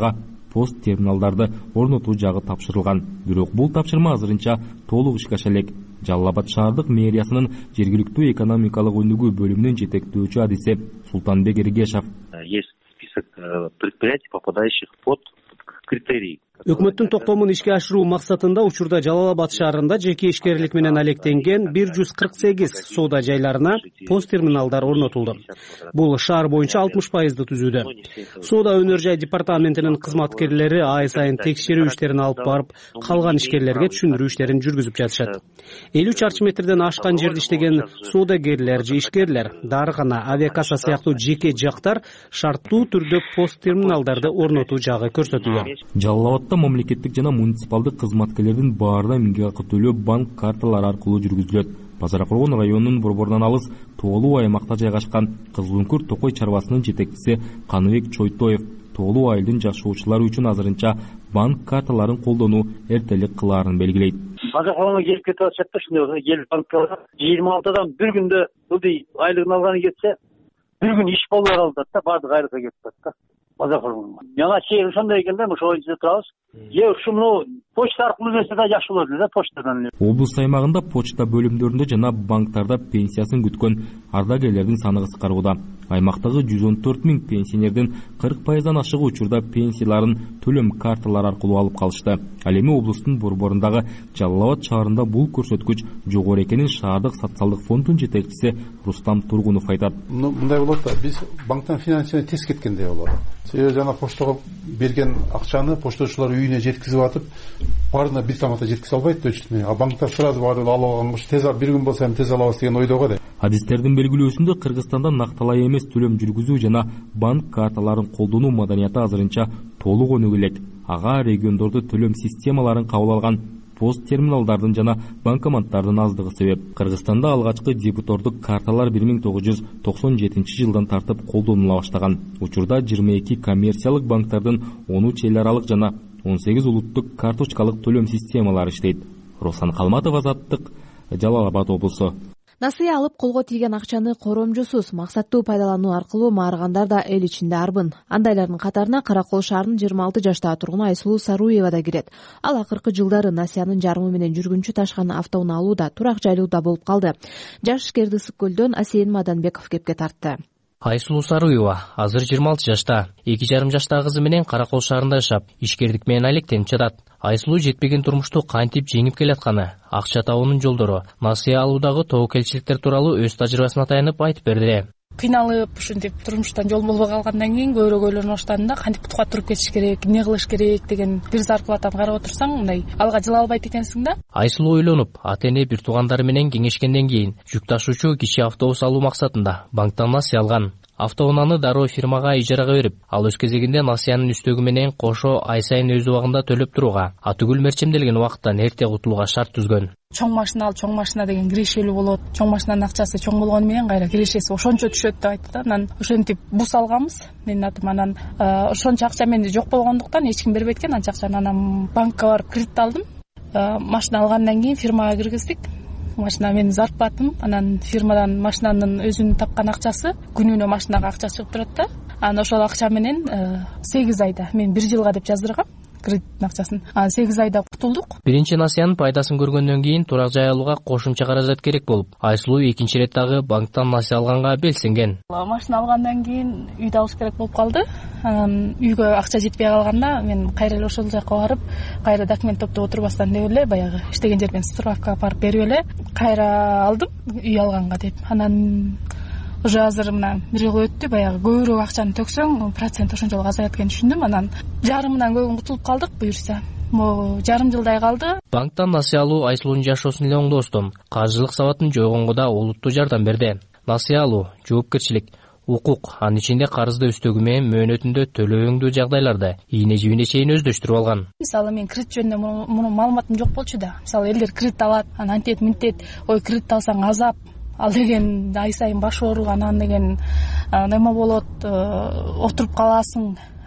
пост терминалдарды орнотуу жагы тапшырылган. Бирок бул тапшырма азырынча толук ишке аша элек. Жалал Абад шаардык мэриясынын жергиликтүү экономикалык өнүгүү бөлүмүнүн жетектөөчү адиси Султанбек Эргешов: Есть список предприятий, попадающих под критерии. Өкмөттүн токтомун ишке ашыруу максатында учурда Жалал Абад шаарында жеке ишкерлик менен алектенген бир жүз кырк сегиз соода жайларына пост терминалдар орнотулду. Бул шаар боюнча алтымыш пайызды түзүүдө. Соода өнөр жай департаментинин кызматкерлери ай сайын текшерүү иштерин алып барып, калган ишкерлерге түшүндүрүү иштерин жүргүзүп жатышат. элүү чарчы метрден ашкан жерде иштеген соодагерлер же ишкерлер, дарыкана, авиакасса сыяктуу жеке жактар шарттуу түрдө пост терминалдарды орнотуу жагы көрсөтүлгөн. Жалал Абадда мамлекеттик жана муниципалдык кызматкерлердин баарына миңге акы төлөө банк карталары аркылуу жүргүзүлөт. Базар Коргон районунун борборунан алыс тоолуу аймакта жайгашкан Кызылөңкүр Токой чарбасынын жетекчиси Каныбек Чойтоев тоолуу айылдын жашоочулары үчүн азырынча банк карталарын колдонуу эртелик кылаарын белгилейт. Базар Коргонго келип кетип атышат да, ушундай келип банкка жыйырма алтыдан бир күндө ылдый айлыгын алганы кетсе, бир күн иш болбой калат да, баардык айлыкка кетип атат да. Базар Коргонго. Жаңа чек ошондой экен да, ошол жерде турабыз. Же ушуну почта аркылуу берсе да жакшы болот эле да, почтадан. Облус аймагында почта бөлүмдөрүндө жана банктарда пенсиясын күткөн ардагерлердин саны кыскарууда. Аймактагы жүз он төрт миң пенсионердин кырк пайыздан ашыгы учурда пенсияларын төлөм карталары аркылуу алып калышты. Ал эми облустун борборундагы Жалал Абад шаарында бул көрсөткүч жогору экенин шаардык социалдык фонддун жетекчиси Рустам Тургунов айтат. Мындай болот да, биз банктан финансирование тез кеткендей болот. Себеби жана поштага берген акчаны пошточулар үйүнө жеткизип атып, баарына бир тамакта жеткизе албайт да өчтү. А банктар сразу барып алып алганбыз, тез бир күн болсо эми тез алабыз деген ойдо го да. Адистердин белгилөөсүндө Кыргызстанда накталай эмес төлөм жүргүзүү жана банк карталарын колдонуу маданияты азырынча толук өнүгө элек. Ага региондордо төлөм системаларын кабыл алган пост терминалдардын жана банкоматтардын аздыгы себеп. Кыргызстанда алгачкы дебитордук карталар бир миң тогуз жүз токсон жетинчи жылдан тартып колдонула баштаган. Учурда жыйырма эки коммерциялык банктардын он үч эл аралык жана он сегиз улуттук карточкалык төлөм системалары иштейт. Руслан Калматов, Азаттык, Жалал Абад облусу. Насыя алып колго тийген акчаны коромжусуз максаттуу пайдалануу аркылуу маарыгандар да эл ичинде арбын. Андайлардын катарына Каракол шаарынын жыйырма алты жаштагы тургуну Айсулуу Саруева да кирет. Ал акыркы жылдары Насиянын жарымы менен жүргүнчү ташкан автоунаа алууда, турак жайлууда болуп калды. Жаш ишкерди Ысык көлдөн Асейин Маданбеков кепке тартты. Айсулуу Саруева азыр жыйырма алты жашта, эки жарым жаштагы кызы менен Каракол шаарында жашап, ишкердик менен алектенип жатат. Айсулуу жетпеген турмушту кантип жеңип келатканы, акча табуунун жолдору, насыя алуудагы тобокелчиликтер тууралуу өз тажрыйбасына таянып айтып берди. Кыйналып, ушинтип турмуштан жол болбой калгандан кийин көбүрөөк ойлонуп баштадым да, кантип бутука туруп кетиш керек, эмне кылыш керек деген бир зарплатаны карап отурсаң, мындай алга жыла албайт экенсиң да. Айсулуу ойлонуп, ата-эне бир туугандары менен кеңешкенден кийин жүк ташуучу кичи автобус алуу максатында банктан насыя алган. Автоунааны дароо фирмага ижарага берип, ал өз кезегинде насыянын үстөгү менен кошо ай сайын өз убагында төлөп турууга, атүгүл мерчемделген убакыттан эрте кутулууга шарт түзгөн. Чоң машина ал, чоң машина деген кирешелүү болот. Чоң машинанын акчасы чоң болгону менен кайра кирешеси ошончо түшөт деп айтты да. Анан ошентип бус алганбыз. Менин атым анан ошончо акча менде жок болгондуктан эч ким бербейт экен анча акчаны. Анан банкка барып кредит алдым. Машина алгандан кийин фирмага киргиздик. Машина менин зарплатым, анан фирмадан машинанын өзүнүн тапкан акчасы, күнүнө машинага акча чыгып турат да. Анан ошол акча менен сегиз айда, мен бир жылга деп жаздыргам кредиттин акчасын. Анан сегиз айда кутулдук. Биринчи насыянын пайдасын көргөндөн кийин турак жай алууга кошумча каражат керек болуп, Айсулуу экинчи ирет дагы банктан насыя алганга белсенген. Машина алгандан кийин үйдө алыш керек болуп калды. Анан үйгө акча жетпей калганда мен кайра эле ошол жака барып, кайра документ топтоп отурбастан деп эле баягы иштеген жерден справка барып берип эле кайра алдым үй алганга деп. Анан уже азыр мына бир жыл өттү, баягы көбүрөөк акчаны төксөң процент ошончолук азаят экенин түшүндүм. Анан жарымынан көбүн кутулуп калдык буюрса. Могу жарым жылдай калды. Банктан насыя алуу Айсулуунун жашоосун эле оңдосту. Каржылык сабатын жойгонго да олуттуу жардам берди. Насыя алуу, жоопкерчилик, укук, анын ичинде карызды үстөгү менен мөөнөтүндө төлөөңдүү жагдайларды ийне жибине чейин өздөштүрүп алган. Мисалы мен кредит жөнүндө муну маалыматым жок болчу да. Мисалы элдер кредит алат, анан антет мынтет, ой кредит алсаң азап, ал деген ай сайын баш ооруган, анан деген неме болот, отуруп каласың,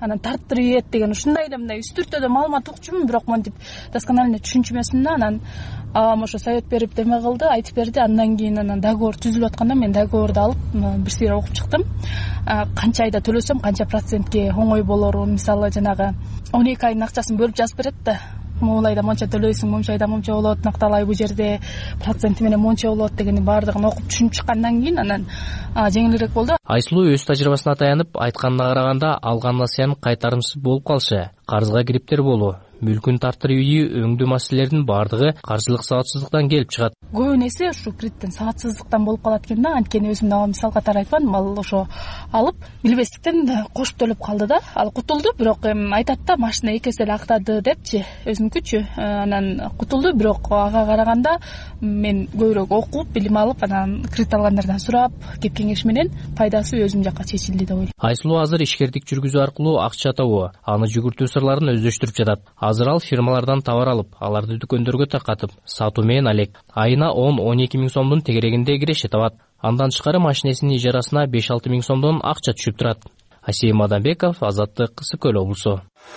анан тарттырып деген ушундай эле мындай үстүртөдө маалымат укчумун, бирок монтип досконально түшүнчү эмесмин да. Анан абам ошо совет берип деме кылды, айтып берди. Андан кийин анан договор түзүлүп атканда мен договорду алып бир сыйра окуп чыктым. Канча айда төлөсөм канча процентке оңой болорун, мисалы жанагы он эки айдын акчасын бөлүп жазып берет да. Могул айда монча төлөйсүң, монча айда монча болот, Накталай бул жерде проценти менен монча болот дегенин баардыгын окуп түшүнүп чыккандан кийин анан жеңилирээк болду. Айсулуу өз тажрыйбасына таянып айтканына караганда алган насыянын кайтарымсыз болуп калышы, карызга кириптер болуу, мүлкүн тартырып ийүү өңдүү маселелердин баардыгы каржылык сабатсыздыктан келип чыгат. Көбүн эсе ушу кредиттен сабатсыздыктан болуп калат экен да. Анткени өзүм дагы мисал катары айтпадым, ал ошо алып билбестиктен кошуп төлөп калды да. Ал кутулду, бирок эми айтат да машина эки эсе эле актады депчи, өзүнүкүчү. Анан кутулду, бирок ага караганда мен көбүрөөк окуп, билим алып, анан кредит алгандардан сурап, кеп кеңеш менен пайдасы өзүм жакка чечилди деп ойлойм. Айсулуу азыр ишкердик жүргүзүү аркылуу акча табуу, аны жүгүртүү сырларын өздөштүрүп жатат. Азыр ал фирмалардан товар алып, аларды дүкөндөргө таркатып, сатуу менен алек. Айына он он эки миң сомдун тегерегинде киреше табат. Андан тышкары машинесинин ижарасына беш алты миң сомдон акча түшүп турат. Асей Маданбеков, Азаттык, Ысык Көл облусу.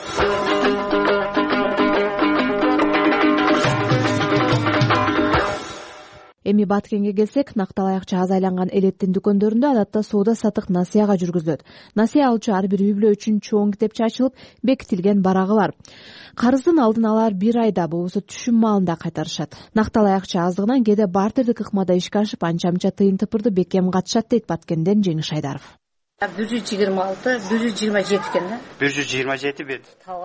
Эми Баткенге келсек, Накталай акча аз айланган элеттин дүкөндөрүндө адатта соода сатык насыяга жүргүзүлөт. Насыя алуучу ар бир үй бүлө үчүн чоң китепче ачылып, бекитилген барагы бар. Карыздын алдын алар бир айда болбосо түшүм маалында кайтарышат. Накталай акча аздыгынан кээде бартердик ыкмада ишке ашып, анча-мынча тыйын тыпырды бекем катышат дейт Баткенден Жеңиш Айдаров. бир жүз жыйырма алты, бир жүз жыйырма жети экен да. бир жүз жыйырма жети бет.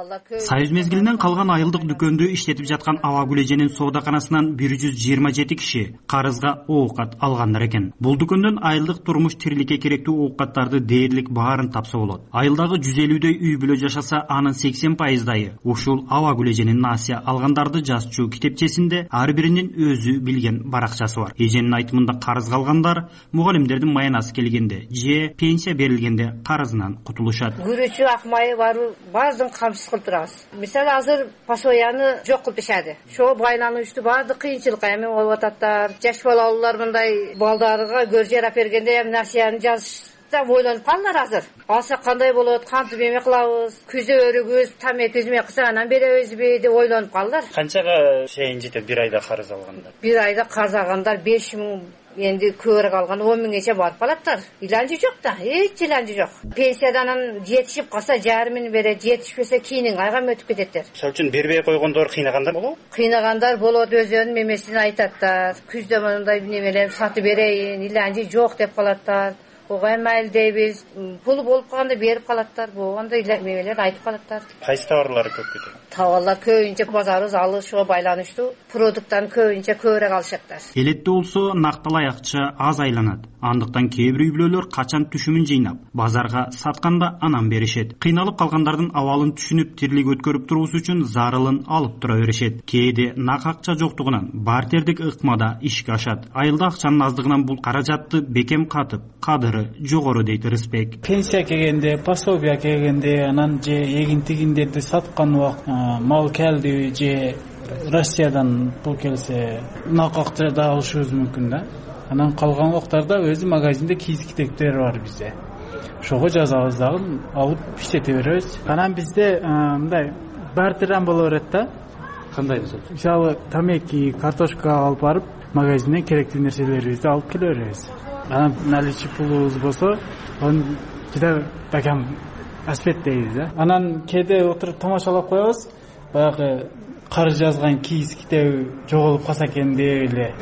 Союз мезгилинен калган айылдык дүкөндү иштетип жаткан Абагүл эженин соодаканасынан бир жүз жыйырма жети киши карызга оокат алгандар экен. Бул дүкөндөн айылдык турмуш тириликке керектүү оокаттарды дээрлик баарын тапса болот. Айылдагы жүз элүүдөй үй бүлө жашаса, анын сексен пайыздайы ушул Абагүл эженин насыя алгандарды жазчу китепчесинде ар биринин өзү билген баракчасы бар. Эженин айтымында карызга алгандар мугалимдердин маянасы келгенде же пенсия берилгенде карызынан кутулушат. Күрөчү акмайы бару баардыгын камсыз кылып турабыз. Мисалы азыр пасояны жок кылып бешади. Ошо байланышты баардык кыйынчылыкка эми болуп ататтар. Жаш балалар мындай балдарга көр жарап бергенде эми насыяны жазышта ойлонуп калдылар азыр. Алсак кандай болот, кантип эме кылабыз, күзө өрүгүбүз, тамеки эме кылсак анан беребизби деп ойлонуп калдылар. Канчага чейин жетет бир айда карыз алгандар? Бир айда карыз алгандар беш миң, энди көбүрөөк алган он миңгече барып калаттар. Иланчы жок да, эч иланчы жок. Пенсиядан жетишип калса жарымын берет, жетишпесе кийинин айга өтүп кететтер. Ошол үчүн бербей койгондор кыйнагандар болобу? Кыйнагандар болот, өзүнүн мемесин айтаттар. Күздө мындай немелер сатып берейин, иланчы жок деп калаттар. Ого майыл дейбиз, пул болуп калганда берип калаттар, болгондо мемелер айтып калаттар. Кайсы товарлар көп кетет? Товарлар көбүнчө базарыбыз алышууга байланыштуу, продукттан көбүнчө көбүрөөк алышаттар. Элетте болсо Накталай акча аз айланат. Андыктан кээ бир үй бүлөлөр качан түшүмүн жыйнап, базарга сатканда анан беришет. Кыйналып калгандардын абалын түшүнүп, тирлик өткөрүп туруусу үчүн зарылын алып тура беришет. Кээде нак акча жоктугунан бартердик ыкмада ишке ашат. Айылда акчанын аздыгынан бул каражатты бекем катып, кадыры жогору дейт Рыспек. Пенсия келгенде, пособия келгенде, анан же эгин тигиндерди саткан убакыт мал келди же Россиядан пул келсе, нак акча да алышыбыз мүмкүн да. Анан калган убактарда өзү магазинде кийиз китептер бар бизде. Ошого жазабыз дагы, алып иштете беребиз. Анан бизде мындай бартердан боло берет да. Кандай мисалы? Мисалы тамеки, картошка алып барып, магазинден керектүү нерселерибизди алып келе беребиз. Анан наличи пулубуз болсо, аны киде бакам аспет дейбиз да. Анан кээде отуруп тамашалап коебуз. Баягы карыз жазган кийиз китеби жоголуп калса экен деп эле.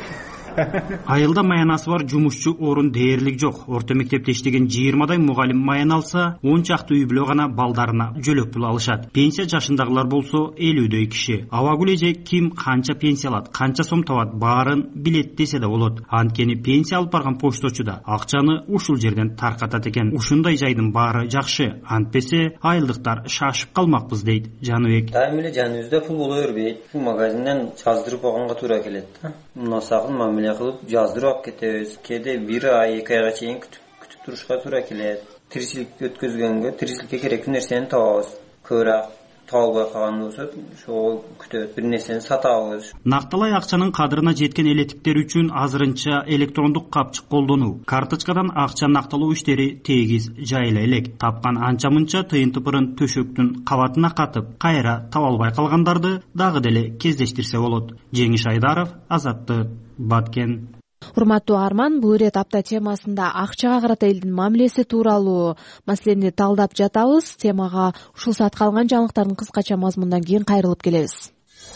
Айылда маянасы бар жумушчу орун дээрлик жок. Орто мектепте иштеген жыйырмадай мугалим маян алса, он чакты үй бүлө гана балдарына жөлөк пул алышат. Пенсия жашындагылар болсо элүүдөй киши. Абагүл эже ким канча пенсия алат, канча сом табат, баарын билет десе да болот. Анткени пенсия алып барган пошточу да акчаны ушул жерден таркатат экен. Ушундай жайдын баары жакшы. Антпесе айылдыктар шашып калмакпыз дейт Жаныбек. Дайым эле жаныбызда пул боло бербейт. Бул магазинден жаздырып алганга туура келет да. Мунасагын мамиле кылып жаздырып алып кетебиз. Кээде бир ай, эки айга чейин күтүп күтүп турушка туура келет. Тиричилик өткөзгөнгө, тиричиликке керектүү нерсени табабыз. Көбүрөөк таба албай калган болсо ошол күтөбүз, бир нерсени сатабыз. Накталай акчанын кадырына жеткен элетиктер үчүн азырынча электрондук капчык колдонуу, карточкадан акча накталуу иштери тегиз жайыла элек. Тапкан анча мынча тыйын тыпырын төшөктүн кабатына катып, кайра таба албай калгандарды дагы деле кездештирсе болот. Жеңиш Айдаров, Азаттык, Баткен. Урматтуу Арман, бул ирет апта темасында акчага карата элдин мамилеси тууралуу маселени талдап жатабыз. Темага ушул саат калган жаңылыктардын кыскача мазмунунан кийин кайрылып келебиз.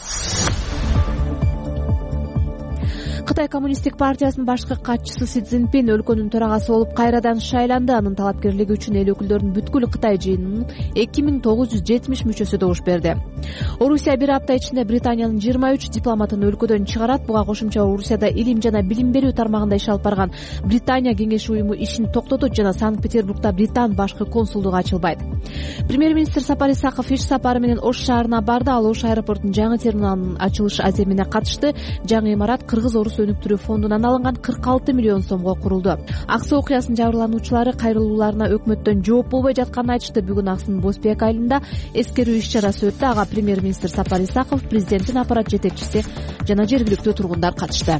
Кытай коммунисттик партиясынын башкы катчысы Си Цзиньпин өлкөнүн төрагасы болуп кайрадан шайланды. Анын талапкерлиги үчүн эл өкүлдөрүнүн бүткүл Кытай жыйынынын эки миң тогуз жүз жетимиш мүчөсү добуш берди. Орусия бир апта ичинде Британиянын жыйырма үч дипломатын өлкөдөн чыгарат. Буга кошумча Орусияда илим жана билим берүү тармагында иш алып барган Британия кеңеши уюму ишин токтотот жана Санкт-Петербургда Британ башкы консулдугу ачылбайт. Премьер-министр Сапар Исаков иш сапары менен Ош шаарына барды. Ал Ош аэропортунун жаңы терминалынын ачылыш аземине катышты. Жаңы имарат Кыргыз-Орус өнүктүрүү фондунан алынган кырк алты миллион сомго курулду. Аксы окуясынын жабырлануучулары кайрылууларына өкмөттөн жооп болбой жатканын айтышты. Бүгүн Аксынын Бозбек айылында эскерүү иш чарасы өттү. Ага премьер-министр Сапар Исаков, президенттин аппарат жетекчиси жана жергиликтүү тургундар катышты.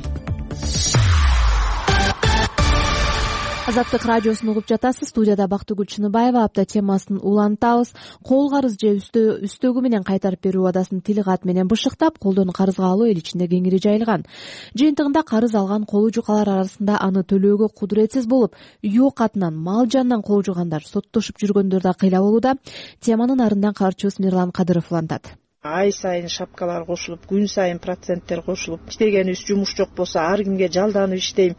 Азаттык радиосун угуп жатасыз. Студияда Бактыгүл Чыныбаева. Апта темасын улантабыз. Кол карыз же үстөгү менен кайтарып берүү убадасын тил кат менен бышыктап, колдон карызга алуу эл ичинде кеңири жайылган. Жыйынтыгында карыз алган кол жукалар арасында аны төлөөгө кудуретсиз болуп, үй окатынан, мал жанынан кол жугандар, соттошуп жүргөндөр да кыйла болууда. Теманын арындан кабарчыбыз Мирлан Кадыров улантат. Ай сайын шапкалар кошулуп, күн сайын проценттер кошулуп, иштегенибиз жумуш жок болсо ар кимге жалданып иштейм,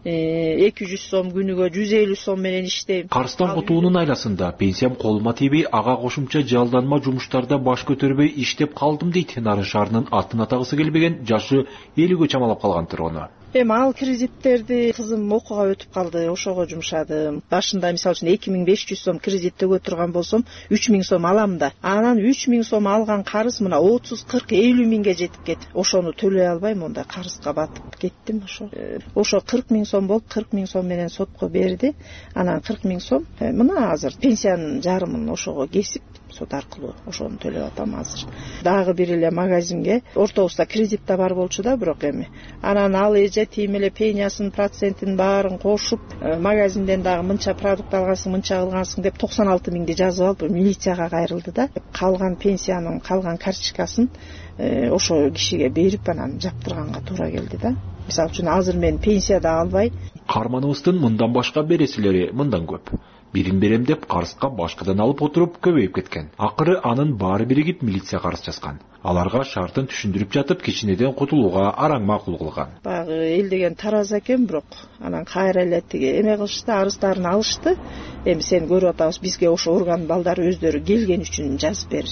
эки жүз сом күнүгө жүз элүү сом менен иштейм. Карыздан кутуунун айласында пенсиям колума тийбей, ага кошумча жалданма жумуштарда баш көтөрбөй иштеп калдым дейт Нарын шаарынын атын атагысы келбеген жашы элүүгө чамалап калган тургуну. Эми ал кредиттерди кызым окууга өтүп калды, ошого жумшадым. Башында мисалы үчүн эки миң беш жүз сом кредит төгө турган болсом, үч миң сом алам да. Анан үч миң сом алган карыз мына отуз, кырк, элүү миңге жетип кетти. Ошону төлөй албай монда карызга батып кеттим ошо. Ошо кырк миң сом болуп, кырк миң сом менен сотко берди. Анан кырк миң сом мына азыр пенсиянын жарымын ошого кесип сот аркылуу ошону төлөп атам азыр. Дагы бир эле магазинге ортобузда кредит да бар болчу да, бирок эми анан ал эже тим эле пениясын, процентин баарын кошуп, магазинден дагы мынча продукт алгансың, мынча кылгансың деп токсон алты миңди жазып алып милицияга кайрылды да. Калган пенсиянын, калган карточкасын ошо кишиге берип анан жаптырганга туура келди да. Мисалы үчүн азыр мен пенсия да албай. Карманыбыздын мындан башка бересилери мындан көп. Бирин берем деп карызга башкадан алып отуруп көбөйүп кеткен. Акыры анын баары биригип милиция карыз жазган. Аларга шартын түшүндүрүп жатып кичинеден кутулууга араң макул кылган. Багы эл деген тараз экен, бирок анан кайра эле тиги эме кылышты, арыздарын алышты. Эми сен көрүп атабыз, бизге ошо орган балдары өздөрү келген үчүн жазып бер.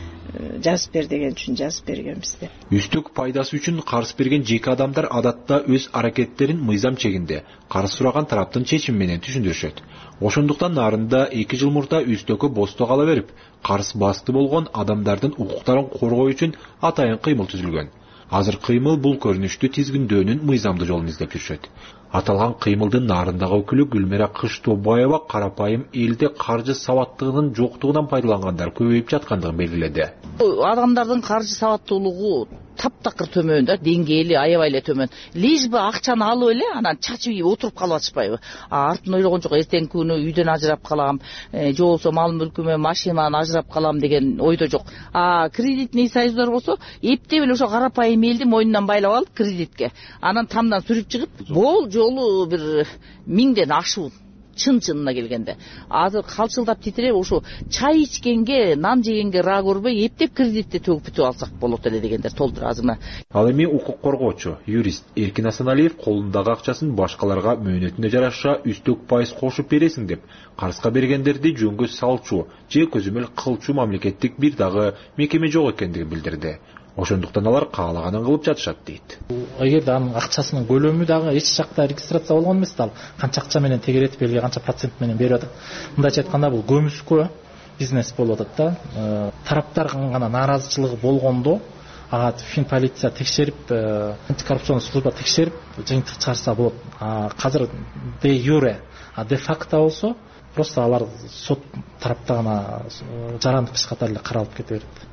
жазып бер деген үчүн жазып бергенбиз деп. Үстүк пайдасы үчүн карыз берген жеке адамдар адатта өз аракеттерин мыйзам чегинде карыз сураган тараптын чечими менен түшүндүрүшөт. Ошондуктан нарында эки жыл мурда үстөккө босто кала берип, карыз басты болгон адамдардын укуктарын коргоо үчүн атайын кыймыл түзүлгөн. Азыр кыймыл бул көрүнүштү тизгиндөөнүн мыйзамдуу жолун издеп жүрүшөт. Аталган кыймылдын нарындагы өкүлү Гүлмира Кыштообаева карапайым элде каржы сабаттыгынын жоктугунан пайдалангандар көбөйүп жаткандыгын белгиледи. Адамдардын каржы сабаттуулугу таптакыр төмөн да, деңгээли аябай эле төмөн. Лишь бы акчаны алып эле анан чачып отуруп калып атышпайбы? Артын ойлогон жок, эртең күнү үйдөн ажырап калам, же болбосо мал мүлкүмө, машинаман ажырап калам деген ойдо жок. А кредитный союздар болсо эптеп эле ошо карапайым элди мойнунан байлап алып кредитке. Анан тамдан сүрүп чыгып, бул жолу бир миңден ашуун. Чын-чынына келгенде. Азыр калчылдап титиреп, ошо чай ичкенге, нан жегенге ра көрбөй, эптеп кредитти төгүп бүтүп алсак болот эле дегендер толтур азырына. Ал эми укук коргоочу, юрист Эркин Асаналиев колундагы акчасын башкаларга мөөнөтүнө жараша үстөк пайыз кошуп бересиң деп, карызга бергендерди жөнгө салчу же көзөмөл кылчу мамлекеттик бир дагы мекеме жок экендигин билдирди. Ошондуктан алар каалаганын кылып жатышат дейт. Эгерде анын акчасынын көлөмү дагы эч жакта регистрация болгон эмес да, ал канча акча менен тегеретип элге канча процент менен берип атат. Мындайча айтканда бул көмүскө бизнес болуп атат да. Тараптардын гана нааразычылыгы болгондо ага Финполиция текшерип, антикоррупционный служба текшерип жыйынтык чыгарса болот. Азыр де юре, а де факто болсо просто алар сот тарапта гана жарандык иш катары эле каралып кете берет.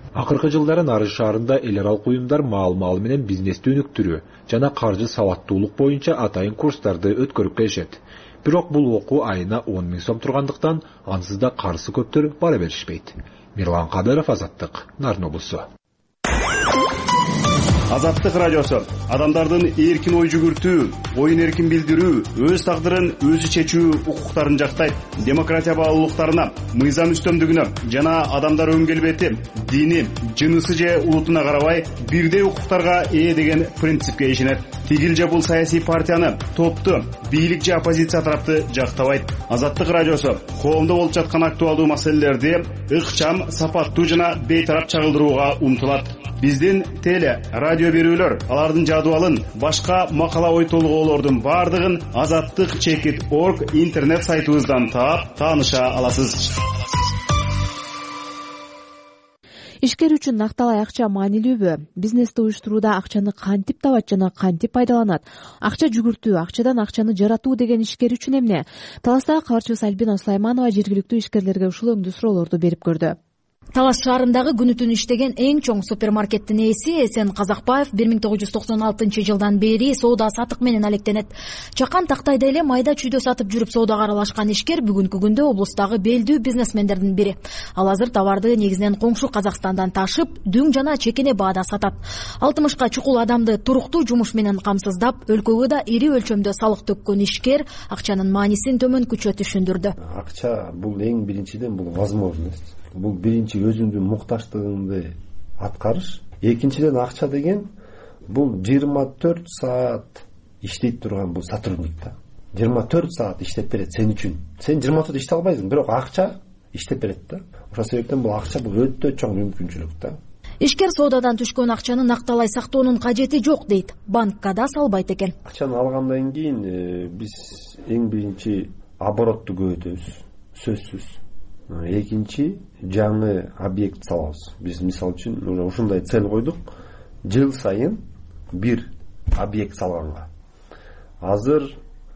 Акыркы жылдары Нарыз шаарында эл аралык уюмдар маал-маалы менен бизнести өнүктүрүү жана каржы сабаттуулук боюнча атайын курстарды өткөрүп келишет. Бирок бул окуу айына он миң сом тургандыктан ансыз да карызы көптөр бара беришпейт. Мирлан Кадыров, Азаттык, Нарын облусу. Азаттык радиосу адамдардын эркин ой жүгүртүү, оюн эркин билдирүү, өз тагдырын өзү чечүү укуктарын жактайт. Демократия баалуулуктарына, мыйзам үстөмдүгүнө жана адамдар өн келбети, дини, жынысы же улутуна карабай бирдей укуктарга ээ деген принципке ишенет. Тигил же бул саясий партияны, топту, бийлик же оппозиция тарапты жактабайт. Азаттык радиосу коомдо болуп жаткан актуалдуу маселелерди ыкчам, сапаттуу жана бейтарап чагылдырууга умтулат. Биздин теле, радио берүүлөр, алардын жадыбалын, башка макала ой толгоолордун бардыгын азаттык чекит точка орг интернет сайтыбыздан таап, тааныша аласыз. Ишкер үчүн накталай акча маанилүүбү? Бизнести уюштурууда акчаны кантип табат жана кантип пайдаланат? Акча жүгүртүү, акчадан акчаны жаратуу деген ишкер үчүн эмне? Таластагы кабарчыбыз Альбина Сулайманова жергиликтүү ишкерлерге ушул өңдүү суроолорду берип көрдү. Талас шаарындагы күнү түн иштеген эң чоң супермаркеттин ээси Эсен Казакбаев бир миң тогуз жүз токсон алтынчы жылдан бери соода сатык менен алектенет. Чакан тактайда эле майда чүйдө сатып жүрүп соодага аралашкан ишкер бүгүнкү күндө облустагы белдүү бизнесмендердин бири. Ал азыр товарды негизинен коңшу Казакстандан ташып, дүң жана чекене баада сатат. алтымышка чукул адамды туруктуу жумуш менен камсыздап, өлкөгө да ири өлчөмдө салык төккөн ишкер акчанын маанисин төмөнкүчө түшүндүрдү. Акча бул эң биринчиден бул возможность. Бул биринчи өзүңдүн мукташтыгыңды аткарыш. Экинчиден акча деген бул жыйырма төрт саат иштейт турган бул сотрудник да. жыйырма төрт саат иштеп берет сен үчүн. Сен жыйырма төрт иштей албайсың, бирок акча иштеп берет да. Ошол себептен бул акча бул өтө чоң мүмкүнчүлүк да. Ишкер соодадан түшкөн акчаны накталай сактоонун кажети жок дейт. Банкка да салбайт экен. Акчаны алгандан кийин биз эң биринчи оборотту көбөйтөбүз, сөзсүз. Экинчи жаңы объект салабыз. Биз мисалы үчүн ушундай цель койдук. Жыл сайын бир объект салганга. Азыр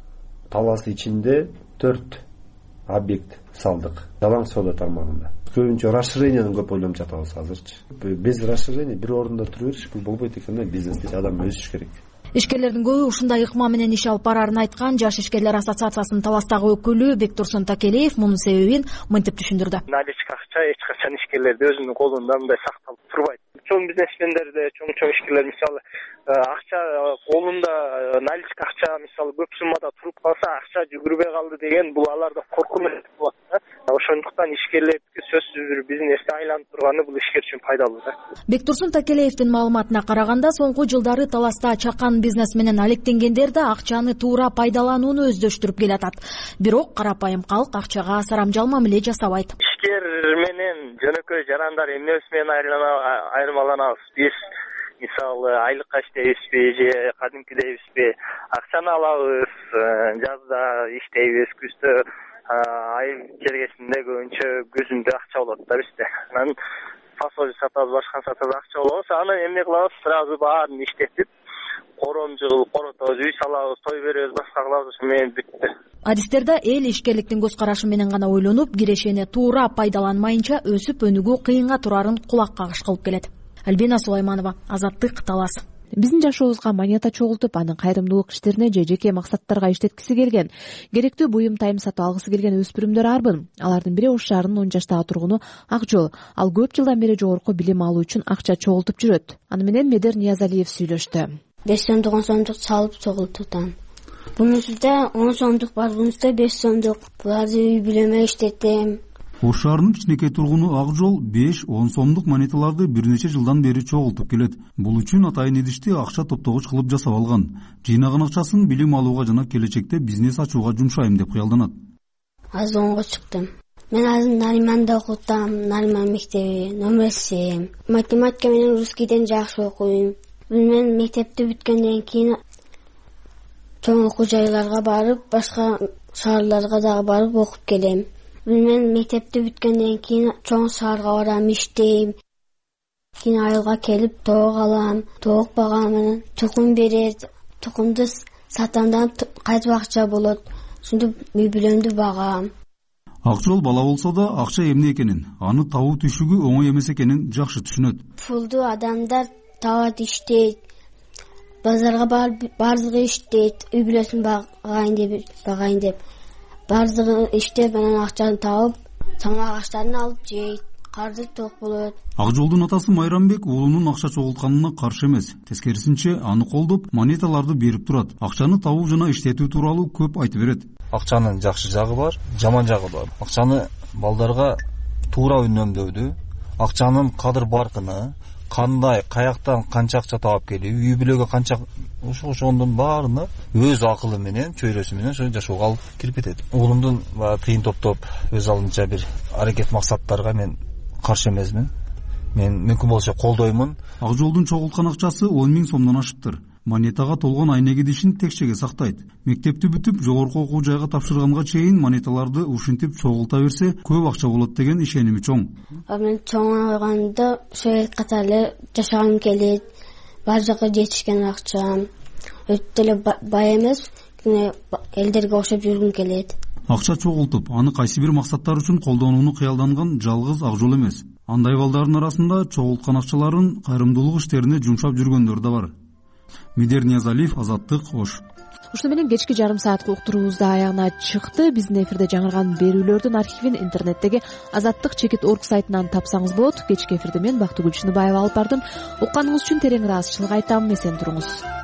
Талас ичинде төрт объект салдык. Жалаң соода тармагында. Көбүнчө расширениянын көп ойлонуп жатабыз азырчы. Без расширения бир орунда тура бериш бул болбойт экен да, бизнесте адам өсүш керек. Ишкерлердин көбү ушундай ыкма менен иш алып барарын айткан Жаш ишкерлер ассоциациясынын Таластагы өкүлү Бектурсун Такелеев мунун себебин мынтип түшүндүрдү. Наличка акча эч качан ишкерлерде өзүнүн колунда мындай сакталып турбайт. Чоң бизнесмендерде, чоң-чоң ишкерлер мисалы акча колунда наличка акча мисалы көп суммада туруп калса, акча жүгүрбөй калды деген бул аларда коркуу менен болот да. Ошондуктан ишкерлердики сөзсүз бир бизнесте айланып турганы бул ишкер үчүн пайдалуу да. Бектурсун Такелеевдин маалыматына караганда, соңку жылдары Таласта чакан бизнес менен алектенгендер да акчаны туура пайдаланууну өздөштүрүп келатат. Бирок карапайым калк акчага сарамжал мамиле жасабайт. Ишкер менен жөнөкөй жарандар эмнебиз менен айырмаланабыз? Биз мисалы айлыкка иштейбизби же кадимкидейбизби? Акчаны алабыз, жазда иштейбиз, күздө ай чергесинде көбүнчө күзүндө акча болот да бизде. Анан фасоль сатабыз, башка сатабыз, акча болобуз. Аны эмне кылабыз? Сразу баарын иштетип, коромжул коротобуз, үй салабыз, той беребиз, башка кылабыз, мен бүттү. Адистерде эл ишкерликтин көз карашы менен гана ойлонуп, кирешени туура пайдаланмайынча өсүп өнүгүү кыйынга турарын кулак кагыш кылып келет. Альбина Сулайманова, Азаттык, Талас. Биздин жашообузга монета чогултуп, анын кайрымдуулук иштерине же жеке максаттарга иштеткиси келген, керектүү буюм тайым сатып алгысы келген өспүрүмдөр арбын. Алардын бири Ош шаарынын он жаштагы тургуну Акжол. Ал көп жылдан бери жогорку билим алуу үчүн акча чогултуп жүрөт. Аны менен Медер Ниязалиев сүйлөштү. беш сомдук, он сомдук салып чогултутам. Бунусунда он сомдук бар, бунусунда беш сомдук. Буларды үй бүлөмө иштетем. Ош шаарынын кичинекей тургуну Акжол беш он сомдук монеталарды бир нече жылдан бери чогултуп келет. Бул үчүн атайын идишти акча топтогуч кылып жасап алган. Жыйнаган акчасын билим алууга жана келечекте бизнес ачууга жумшайм деп кыялданат. Азыр онго чыктым. Мен азыр Нариманда окутам, Нариман мектеби, номер семь. Математика менен русскийден жакшы окуйм. Мен мектепти бүткөндөн кийин чоң окуу жайларга барып, башка шаарларга дагы барып окуп келем. Мен мектепти бүткөндөн кийин чоң шаарга барам, иштейм. Кийин айылга келип тоок алам, тоок багам, тукум берет, тукумду сатамдан кайтып акча болот. Ушинтип үй бүлөмдү багам. Ак жол бала болсо да акча эмне экенин, аны табуу түшүгү оңой эмес экенин жакшы түшүнөт. Пулду адамдар табат, иштейт, базарга бардыгы иштейт, үй бүлөсүн багайын деп багайын деп бардыгы иштеп, анан акчаны табып, тамак аштарын алып жейт, каржы ток болот. Ак жолдун атасы Майрамбек уулунун акча чогултканына каршы эмес, тескерисинче аны колдоп, монеталарды берип турат. Акчаны табуу жана иштетүү тууралуу көп айтып берет. Акчанын жакшы жагы бар, жаман жагы бар. Акчаны балдарга туура үнөмдөөдү, акчанын кадыр баркыны, кандай, каяктан канча акча таап келип, үй бүлөгө канча ошондун баарына өз акылы менен, чөйрөсү менен ошо жашоого алып кирип кетет. Уулумдун тыйын топтоп өз алдынча бир аракет максаттарга мен каршы эмесмин. Мен мүмкүн болсо колдоймун. Ак жолдун чогулткан акчасы он миң сомдон ашыптыр. Монетага толгон айнек идишин текчеге сактайт. Мектепти бүтүп, жогорку окуу жайга тапшырганга чейин монеталарды ушинтип чогулта берсе, көп акча болот деген ишеними чоң. Мен чоңойгондо Совет катары жашагым келет. Бар жакка жетишкен акчам. Өтө эле бай эмес, элдерге окшоп жүргүм келет. Акча чогултуп, аны кайсы бир максаттар үчүн колдонууну кыялданган жалгыз ак жол эмес. Андай балдардын арасында чогулткан акчаларын кайрымдуулук иштерине жумшап жүргөндөр да бар. Мидер Ниязалиев, Азаттык, Ош. Ушуну менен кечки жарым сааттык уктуруубуз да аягына чыкты. Биздин эфирде жаңырган берүүлөрдүн архивин интернеттеги азаттык чекит точка орг сайтынан тапсаңыз болот. Кечки эфирде мен Бактыгүл Чыныбаева алып бардым. Укканыңыз үчүн терең ыраазычылык айтам. Эсен туруңуз.